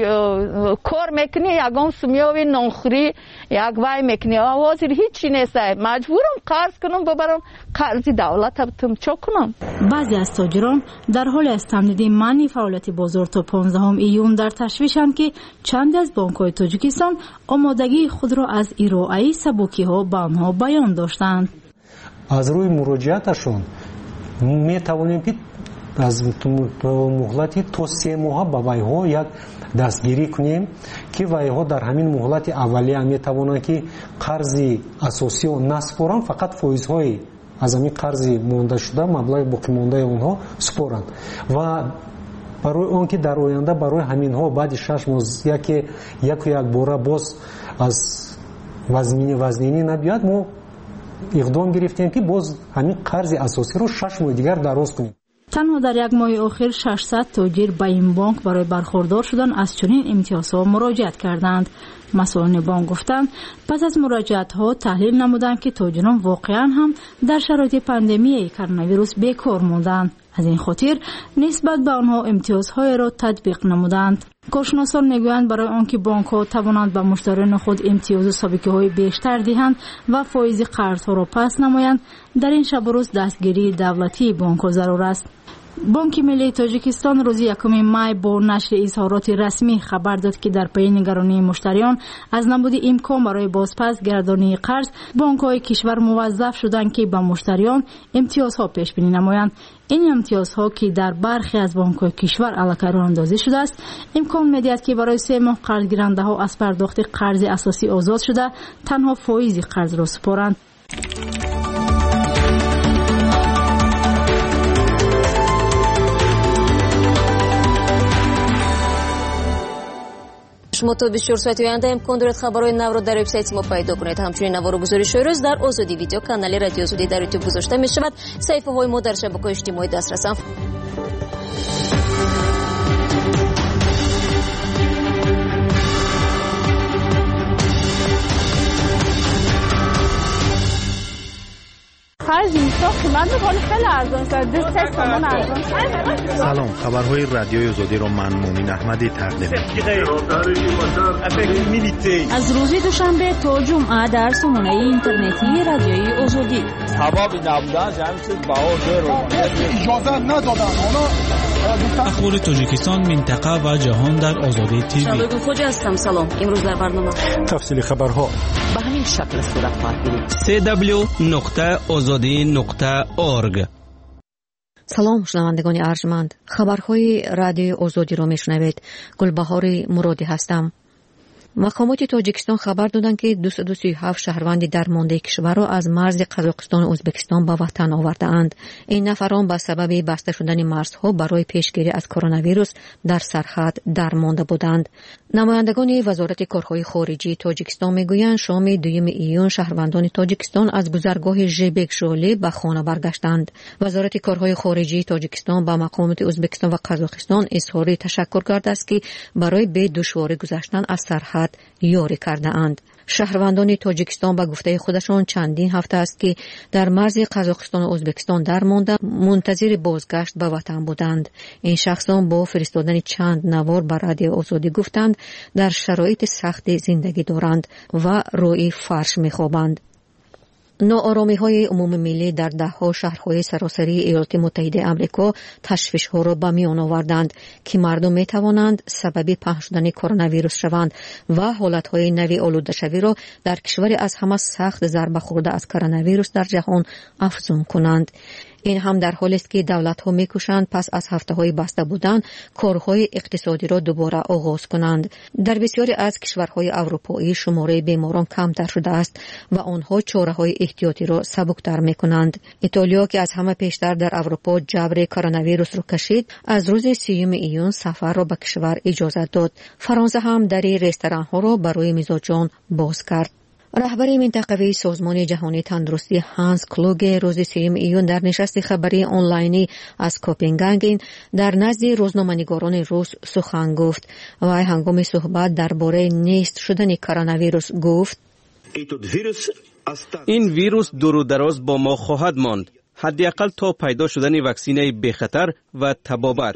کار میکنی یکم سمیاوی نانخوری یک وای میکنی آوازی هیچی نیست مجبورم قرض کنم ببرم قرضی دولت تم چه کنم. بعضی از تاجران در حال است تمدید منع فعالیت بازار تا پانزدهم ایون در تشویشند که چند از بانک‌های تاجیکستان آمادگی خود را از ارائه سبوکی‌ها به آنها بیان داشتند. از روی مراجعتشون می توانیم که از مهلتی تا سه ماه با ویها یک دستگیری کنیم که ویها در همین مهلت اولیه می توانند که قرضی اساسی و نسپارند فقط فایزهای از همین قرضی مانده شده مبلغ باقی مانده اونها سپارند و برای آنکه در آینده برای همین ها بعد شش ماه یک یک یک بار باز از وزمینی وزنینی نبیاد ما اقدام گرفتیم که باز همین قرض اساسی رو شش ماه دیگر دراز کنیم. تنها در یک ماه اخیر ششصد تاجر به این بانک برای برخوردار شدن از چنین امتیازها مراجعت کردند. مسئولان بانک گفتند پس از مراجعت ها تحلیل نمودند که تاجران واقعا هم در شرایط پاندمی کرونا ویروس بیکار ماندند. از این خاطر نسبت به آنها امتیازهای را تطبیق نمودند. کارشناسان میگویند برای آنکه بانک‌ها توانند به مشتریان خود امتیاز و سابقه‌های بیشتر دهند و فایز قرض‌ها را پس نمایند در این شب و روز دستگیری دولتی بانک‌ها ضرور است. بانک ملی تاجیکستان روز یکم می با نشر اظهارات رسمی خبر داد که در پی نگرانی مشتریان از نبود امکان برای بازپس گردانی قرض بانک‌های کشور موظف شدند که به مشتریان امتیازها پیش بینی نمایند. این امتیازها که در برخی از بانک‌های کشور الکی راه اندازی شده است امکان می‌دهد که برای سه ماه قرضگیرنده‌ها از پرداخت قرض اساسی آزاد شده تنها فایز قرض را سپارند. شما تا بیست و چهار ساعت آینده امکان دارد خبرهای نو را در وبسایت ما پیدا کنید. همچنین نوار و گزارش روز در آزادی ویدیو کانال رادیو آزادی در یوتیوب گذاشته می شود. صفحه های ما در شبکه‌های اجتماعی دسترس خرج اینستا قیمت میکنه خیلی ارزان شد. دست تومن ارزان شد. سلام، خبرهای رادیوی آزادی رو من مومین احمدی تقدیم می‌کنم. از روز دوشنبه تا جمعه در سامانه اینترنتی رادیوی آزادی. سبب نبودن همین چیز باور رو اجازه ندادن. اخبار تاجیکستان، منطقه و جهان در آزادی تیوی. شباب خوش هستم. سلام. امروز در برنامه تفصیل خبرها به همین شکل صورت خواهد گرفت. سی دبلیو نقطه آزادی نقطه اورگ. سلام شنوندگان ارجمند، خبرهای رادیوی آزادی را میشنوید. گلبهار مرادی هستم. مقامات تاجیکستان خبر دادند که دویست و سی و هفت شهروند درمانده کشور را از مرز قزاقستان و ازبکستان به وطن آورده‌اند. این نفران به سبب بسته شدن مرزها برای پیشگیری از کرونا ویروس در سرحد درمانده بودند. نمایندگان وزارت کارهای خارجی تاجیکستان میگویند شام دوم ایون شهروندان تاجیکستان از گذرگاه ژبک ژولی به خانه برگشتند. وزارت کارهای خارجی تاجیکستان به مقامات ازبکستان و قزاقستان اظهار تشکر کرده است که برای به دشواری گذشتن از سرحد یاری کرده اند. شهروندان تاجیکستان به گفته خودشان چندین هفته است که در مرز قزاقستان و ازبکستان درمانده منتظر بازگشت به وطن بودند. این شخصان با فرستادن چند نوار به رادیو آزادی گفتند در شرایط سخت زندگی دارند و روی فرش میخوابند. ناآرامی های عموم ملی در ده ها شهرهای سراسری ایالات متحده آمریکا تشویش ها را به میان آوردند که مردم می توانند سبب پهن شدن کرونا ویروس شوند و حالت های نوی آلوده شوی را در کشوری از همه سخت ضربه خورده از کرونا ویروس در جهان افزون کنند. این هم در حالی است که دولت ها میکوشند پس از هفته های بسته بودن کارهای اقتصادی را دوباره آغاز کنند. در بسیاری از کشورهای اروپایی شماره بیماران کمتر شده است و آنها چاره های احتیاطی را سبکتر میکنند. ایتالیا که از همه پیشتر در اروپا جبر کرونا ویروس را کشید، از روز سیوم ایون سفر را به کشور اجازه داد. فرانسه هم در رستوران ها را برای میزبان باز کرد. رهبر منطقوی سازمان جهانی تندرستی هانس کلوگ روز سیوم ایون در نشست خبری آنلاینی از کوپنهاگن در نزد روزنامه‌نگاران روس سخن گفت و هنگام صحبت درباره نیست شدن کرونا ویروس گفت: این ویروس دور و دراز با ما خواهد ماند، حداقل تا پیدا شدن واکسن بی خطر و تبابت.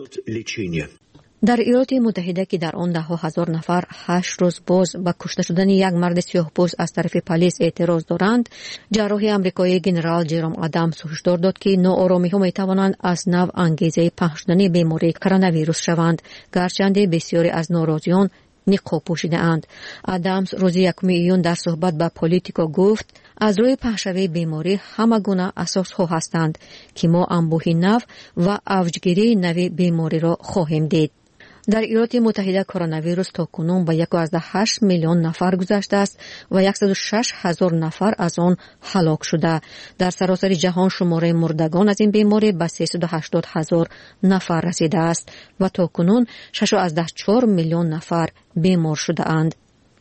در ایالات متحده که در آن ده ها هزار نفر هشت روز باز به کشته شدن یک مرد سیاه‌پوست از طرف پلیس اعتراض دارند، جراح آمریکایی جنرال جرام آدامز هشدار داد که ناآرامی‌ها می‌توانند از نو انگیزه پهن شدن بیماری کرونا ویروس شوند، گرچند بسیاری از ناراضیان نقاب پوشیده اند. آدامز روز یکم ایون در صحبت با پولیتیکو گفت از روی پهشوی بیماری همه گونه اساس ها هستند که ما انبوهی نو و اوجگیری نوی بیماری را خواهیم دید. در ایالات متحده کرونا ویروس تا کنون به یک و هشت میلیون نفر گذشته است و صد و شش هزار نفر از آن هلاک شده. در سراسر جهان شماره مردگان از این بیماری به سیصد و هشتاد هزار نفر رسیده است و تا کنون شش و چهار میلیون نفر بیمار شده اند.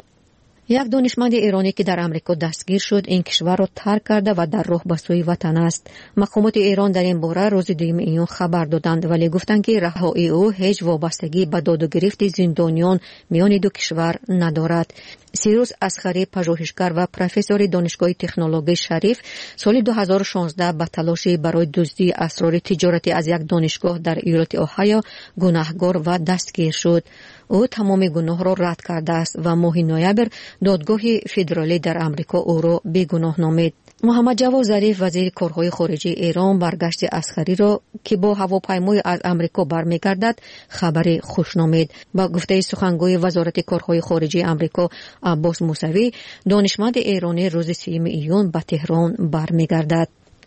یک دانشمند ایرانی که در آمریکا دستگیر شد این کشور را ترک کرده و در راه به سوی وطن است. مقامات ایران در این باره روز دوم ایون خبر دادند ولی گفتند که رهایی او هیچ وابستگی به داد و گرفت زندانیان میان دو کشور ندارد. سیروس اصغری پژوهشگر و پروفسور دانشگاه تکنولوژی شریف سال دو هزار و شانزده به تلاشی برای دزدی اسرار تجارتی از یک دانشگاه در ایالت اوهایو گناهکار و دستگیر شد. او تمام گناه را رد کرده است و ماه نوامبر دادگاه فدرالی در آمریکا او را بیگناه نامید. محمد جواد ظریف وزیر کارهای خارجی ایران برگشت اصغری را که با هواپیمای از آمریکا برمیگردد خبر خوش نامید. با گفته سخنگوی وزارت کارهای خارجی آمریکا عباس موسوی، دانشمند ایرانی روز سیوم ایون به تهران برمیگردد.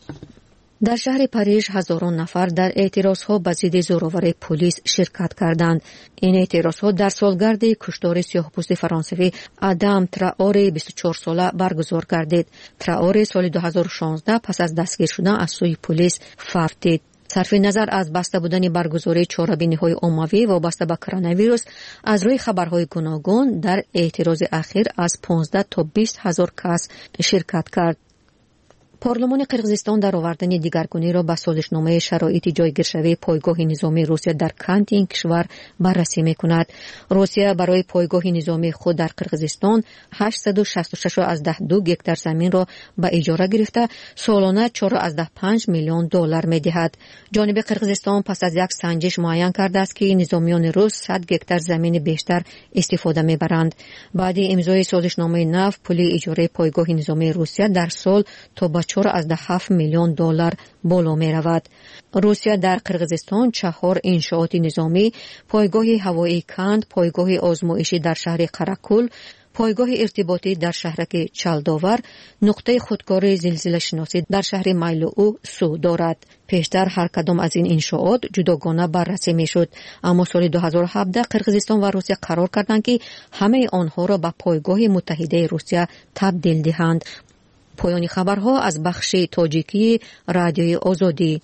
در شهر پاریژ هزاران نفر در اعتراضها به ضد زورآوری پلیس شرکت کردند. این اعتراضها در سالگرد کشتار سیاه‌پوست فرانسوی آدام تراوره بیست و چهار ساله برگزار گردید. تراوره سال دو هزار و شانزده پس از دستگیر شدن از سوی پلیس فوت دید. صرف نظر از بسته بودن برگزاری چهاربینی‌های عمومی وابسته به کرونا ویروس، از روی خبرهای گوناگون در اعتراض اخیر از پانزده تا بیست هزار کس شرکت کرد. پارلمان قرقیزستان در آوردن دیگرگونی را به سازشنامه شرایط جایگیرشوی پایگاه نظامی روسیه در کانت این کشور بررسی می‌کند. روسیه برای پایگاه نظامی خود در قرقیزستان هشتصد و شصت و شش از ده دو گکتار زمین را به اجاره گرفته سالانه چهار از ده پنج میلیون دلار می‌دهد. جانب قرقیزستان پس از یک سنجش معین کرده است که نظامیان روس صد گکتار زمین بیشتر استفاده می‌برند. بعد امضای سازشنامه نو پول اجاره پایگاه نظامی روسیه در سال تا به چهار از ده هفت میلیون دلار بالا می رود. روسیه در قرقیزستان چهار انشاءات نظامی، پایگاه هوایی کند، پایگاه آزمایشی در شهر قرقل، پایگاه ارتباطی در شهرک چلداور، نقطه خودکار زلزله شناسی در شهر مایلو سو دارد. پیشتر هر کدام از این انشاءات جداگانه بررسی می شد، اما سال دو هزار و هفده قرقیزستان و روسیه قرار کردند که همه آنها را به پایگاه متحده روسیه تبدیل دهند. پایان خبرها از بخش تاجیکی رادیوی آزادی.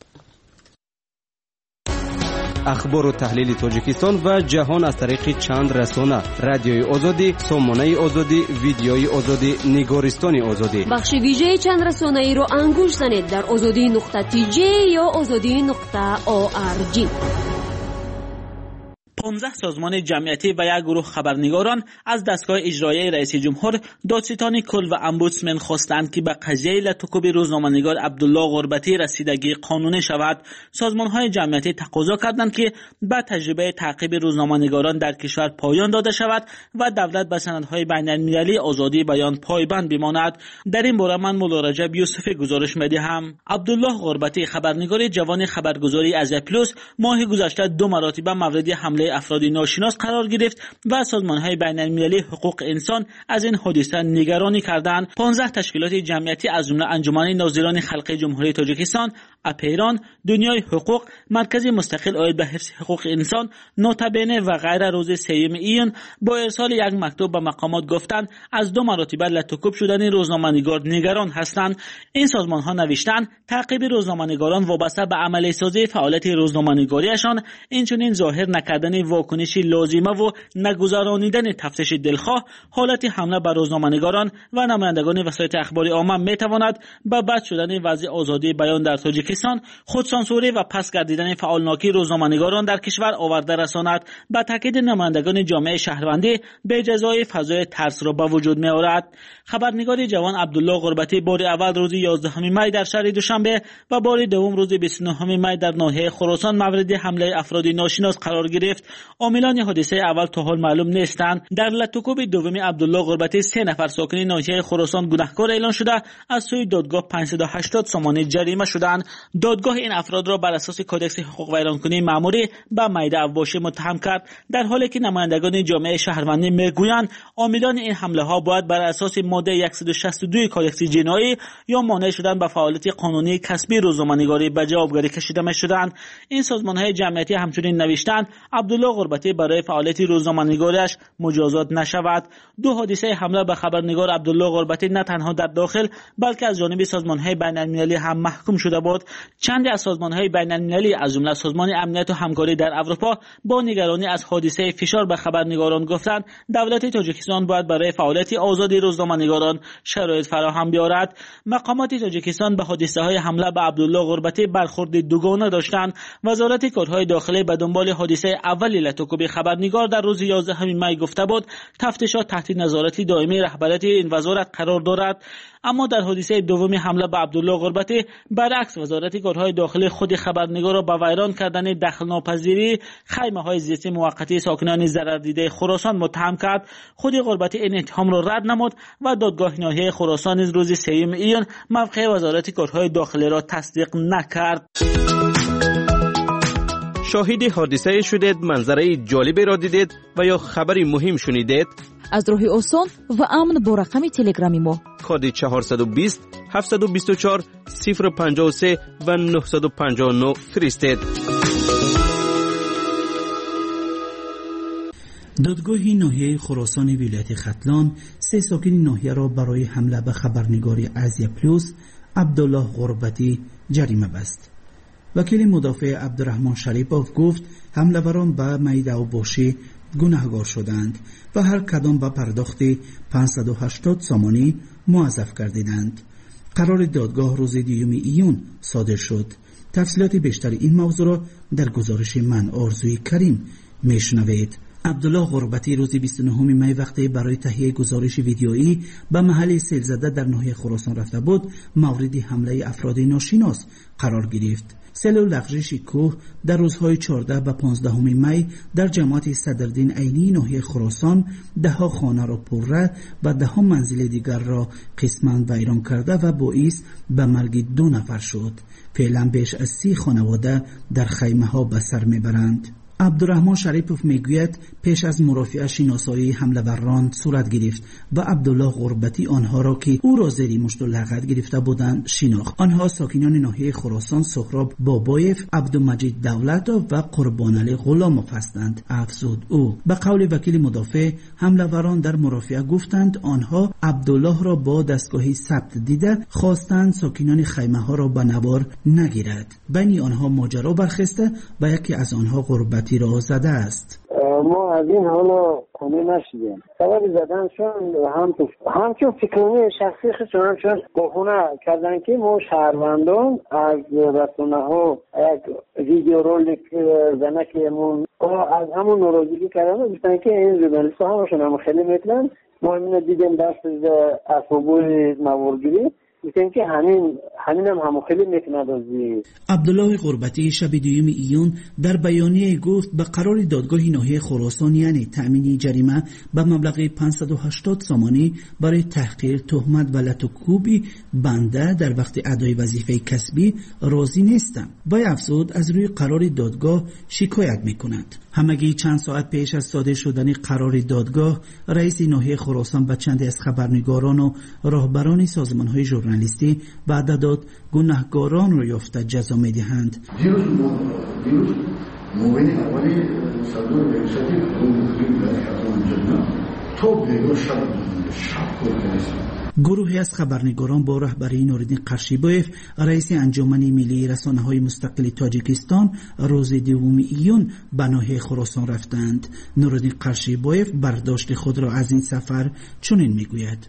اخبار و تحلیل تاجیکستان و جهان از طریق چند رسانه: رادیوی آزادی، سامانه آزادی، ویدیوی آزادی، نگارستان آزادی. بخش ویژه چند رسانه ای رو انگوش زنید در آزادی نقطه تی جی یا آزادی نقطه او آر جی. پانزده سازمان جمعیتی و یک گروه خبرنگاران از دستگاه اجرایی رئیس جمهور دادستان کل و امبودسمن خواستند که به قضیه لطکوب روزنامه‌نگار عبدالله غربتی رسیدگی قانونی شود. سازمان‌های جمعیتی تقاضا کردند که به تجربه تعقیب روزنامه‌نگاران در کشور پایان داده شود و دولت به سندهای بین‌المللی آزادی بیان پایبند بماند. در این باره من مولا رجب یوسفی گزارش می‌دهم. عبدالله غربتی خبرنگار جوان خبرگزاری از پلوس ماه گذشته دو مرتبه مورد حمله افراد ناشناس قرار گرفت و سازمان‌های بین‌المللی حقوق انسان از این حادثه نگرانی کردند. پانزده تشکیلات جمعیتی از جمله انجمن ناظران خلق جمهوری تاجیکستان، اپیران، دنیای حقوق، مرکز مستقل عاید به حفظ حقوق انسان، نوتابنه و غیره روز سوم ایون با ارسال یک مکتوب به مقامات گفتند از دو مرتبه لطکوب شدن روزنامه‌نگار نگران هستند. این سازمان‌ها نوشتند تعقیب روزنامه‌نگاران وابسته به عملی سازی فعالیت روزنامه‌نگاریشان، اینچنین ظاهر نکردن واکنش لازمه و نگذرانیدن تفتیش دلخواه، حالت حمله بر روزنامه‌نگاران و نمایندگان وسایل اخباری عامه میتواند به بد شدن وضع آزادی بیان در تاجیکستان، خودسانسوری و پس گردیدن فعالناکی روزنامه‌نگاران در کشور آورده رساند. به تاکید نمایندگان جامعه شهروندی به جزای فضای ترس را به وجود می‌آورد. خبرنگار جوان عبدالله غربتی بار اول روز یازدهم می در شهر دوشنبه و بار دوم روز بیست و نهم می در ناحیه خراسان مورد حمله افراد ناشناس قرار گرفت. عاملان حادثه اول تا حال معلوم نیستند. در لطکوب دوم عبدالله غربتی سه نفر ساکن ناحیه خراسان گناهکار اعلان شده از سوی دادگاه پانصد و هشتاد سامانه جریمه شدند. دادگاه این افراد را بر اساس کدکس حقوق ویرانکنی مأموری به میده اواشی متهم کرد، در حالی که نمایندگان جامعه شهروندی میگویند عاملان این حمله ها باید بر اساس ماده صد و شصت و دو کدکس جنایی یا مانع شدن به فعالیت قانونی کسبی روزنامه‌نگاری به جوابگری کشیده می‌شدند. این سازمان‌های جمعیتی همچنین نوشتند عبدالله غربتی برای فعالیت روزنامه‌نگاریش مجازات نشود. دو حادثه حمله به خبرنگار عبدالله غربتی نه تنها در داخل بلکه از جانب سازمان‌های بین‌المللی هم محکوم شده بود. چند از سازمان‌های بین‌المللی از جمله سازمان امنیت و همکاری در اروپا با نگرانی از حادثه فشار به خبرنگاران گفتند دولت تاجیکستان باید برای فعالیت آزادی روزنامه‌نگاران شرایط فراهم بیاورد. مقامات تاجیکستان به حادثه‌های حمله به عبدالله غربتی برخورد دوگانه داشتند. وزارت کارهای داخلی به دنبال حادثه اول لطکوب خبرنگار در روز یازدهم می گفته بود تفتیشات تحت نظارت دائمی رهبریت این وزارت قرار دارد، اما در حادثه دومی حمله به عبدالله غربتی برعکس وزارت کارهای داخلی خود خبرنگار را به ویران کردن دخل ناپذیری خیمه‌های زیستی موقتی ساکنان ضرر دیده خراسان متهم کرد. خود غربتی این اتهام را رد نمود و دادگاه ناحیه خراسان نیز روز سوم ایون موقع وزارت کارهای داخلی را تصدیق نکرد. شاهد حادثه شدید، منظره جالبی را دیدید و یا خبری مهم شنیدید؟ از راه آسان و امن با رقم تلگرامی ما کد چهارصد و بیست هفتصد و بیست و چهار صفر پنجاه و سه و نهصد و پنجاه و نه فرستید. دادگاه ناحیه خراسان ولایت ختلان سه ساکن ناحیه را برای حمله به خبرنگاری ازیا پلوس عبدالله غربتی جریمه بست. وکیل مدافع عبدالرحمن شریپوف گفت حمله‌وران به میده اوباشی گناهگار شدند و هر کدام به پرداخت پانصد و هشتاد سامانی موظف گردیدند. قرار دادگاه روز دیوم ایون صادر شد. تفصیلات بیشتر این موضوع را در گزارش من آرزوی کریم میشنوید. عبدالله غربتی روز بیست و نهم می وقتی برای تهیه گزارش ویدیویی به محل سیل زده در ناحیه خراسان رفته بود، مورد حمله افراد ناشناس قرار گرفت. سیل و لغزش کوه در روزهای چهارده و پانزده می در جماعت صدرالدین عینی ناحیه خراسان ده ها خانه را پره و ده ها منزل دیگر را قسماً ویران کرده و باعث به مرگ دو نفر شد. فعلا بیش از سی خانواده در خیمه ها به سر میبرند. عبدالرحمن شریپوف میگوید پیش از مرافعه شناسایی حمله وران صورت گرفت و عبدالله غربتی آنها را که او را زیر مشت و لغت گرفته بودند شناخت. آنها ساکنان ناحیه خراسان سهراب بابایف، عبدالمجید دولت و قربان علی غلاموف هستند. افزود او. به قول وکیل مدافع، حمله وران در مرافعه گفتند آنها عبدالله را با دستگاهی ثبت دیده خواستند ساکنان خیمه ها را به نوار نگیرد. بین آنها ماجرا برخسته و یکی از آنها غربتی را زده است. ما از این حالا کنه نشیدیم. سبب زدنشون هم همچون فکرمی شخصی خودشون چون بخونه کردن که ما شهروندان از رسانه ها یک ویدیو رولیک زنه که همون از همون ناراضگی کردن گفتن که این ژورنالیست ها همشون هم خیلی میتونن. ما همین دیدیم دست اسبابوی موارگیری میگن که همین همین هم همو خیلی میتونه دازی. عبدالله غربتی شب دیوم ایون در بیانیه گفت به قرار دادگاه ناحیه خراسان یعنی تأمین جریمه به مبلغ پانصد و هشتاد سامانی برای تحقیر، تهمت و لطوکوبی بنده در وقت ادای وظیفه کسبی راضی نیستم. با افزود از روی قرار دادگاه شکایت میکند. همگی چند ساعت پیش از صادر شدن قرار دادگاه، رئیس ناحیه خراسان به چند از خبرنگاران و راهبران سازمان‌های ژورنالیستی وعده داد گناهکاران را یافته جزا می‌دهند. دیروز دیروز موین اولی صدور ریاستی حکومتی در جنة تو دیگر شب شب کنید. گروهی از خبرنگاران با رهبری نوردین قرشیبایف رئیس انجمن ملی رسانه‌های مستقل تاجیکستان روز دوم ایون به ناحیه خراسان رفتند. نوردین قرشیبایف برداشت خود را از این سفر چنین میگوید: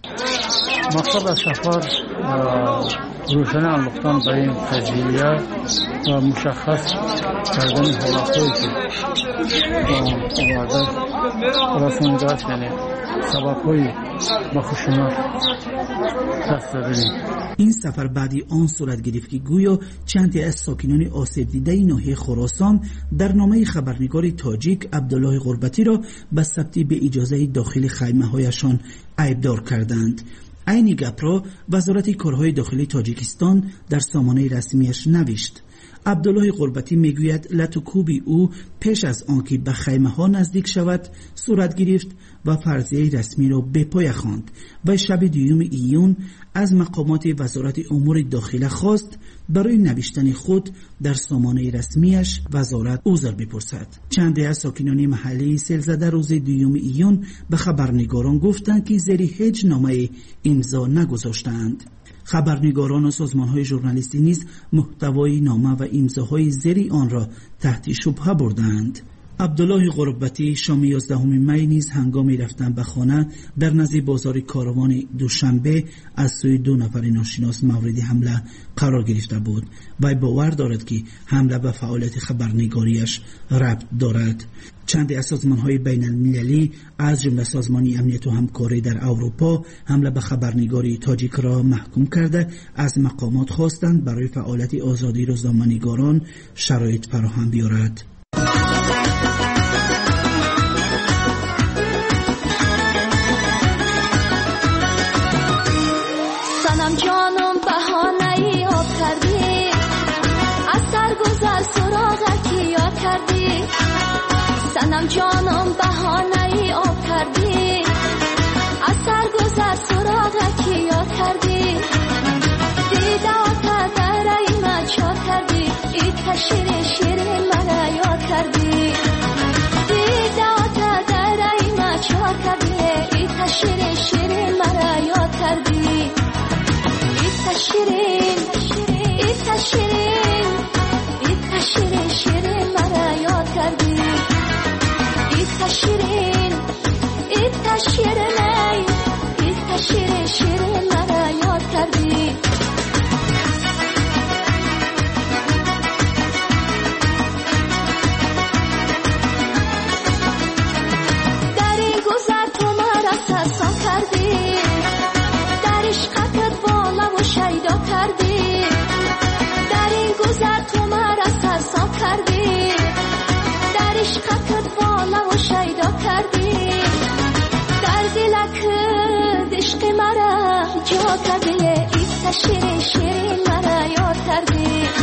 مقصد از سفر روشن انداختن به این قضیه و مشخص کردن حالتهایی که اومده خراسان دست یعنی سبب‌های با خشونت دست دادیم. این سفر بعدی آن صورت گرفت که گویا چندی از ساکنان آسیب دیده ناحیه خراسان در نامه خبرنگار تاجیک عبدالله غربتی را به ثبت به اجازه داخل خیمه هایشان عیبدار کردند. این گپ را وزارت کارهای داخلی تاجیکستان در سامانه رسمیش نوشت. عبدالله غربتی میگوید لطوکوبی او پیش از آنکه به خیمه ها نزدیک شود صورت گرفت و فرضیه رسمی را به پای خواند و شب دیوم ایون از مقامات وزارت امور داخله خواست برای نوشتن خود در سامانه رسمیش وزارت عذر بپرسد. چند از ساکنان محلی سیلزده روز دیوم ایون به خبرنگاران گفتند که زیر هیچ نامه امضا نگذاشتند. خبرنگاران و سازمان‌های ژورنالیستی نیز محتوای نامه و امضاهای زیر آن را تحت شبهه بردند. عبدالله غربتی شام یازدهم می نیز هنگامی رفتن به خانه در نزدیک بازار کاروان دوشنبه از سوی دو نفر ناشناس مورد حمله قرار گرفته بود. وی باور دارد که حمله به فعالیت خبرنگاریش ربط دارد. چند از سازمان‌های بین المللی از جمله سازمان امنیت و همکاری در اروپا حمله به خبرنگاری تاجیک را محکوم کرده از مقامات خواستند برای فعالیت آزادی روزنامه‌نگاران شرایط فراهم بیارد. سنم جانم بهانه‌ای آب کردی، از سرگذر سراغکی یاد کردی. سنم جانم بهانه‌ای آب کردی، از سرگذر سراغکی یاد کردی. دیده آتا در ایمت شاد کردی، ای کشیر شیرین مرا یاد کردی. دیده آتا در ایمت شاد کردی، ای کشیر شیرین مرا یاد کردی. ای کشیرین ای کشیرین ای کشیر شیرین مرا یاد کردی. ای کشیرین ای کشیرین ای کشیر شیرین مرا یاد کردی. شیرین شیرین مرا یاد کردی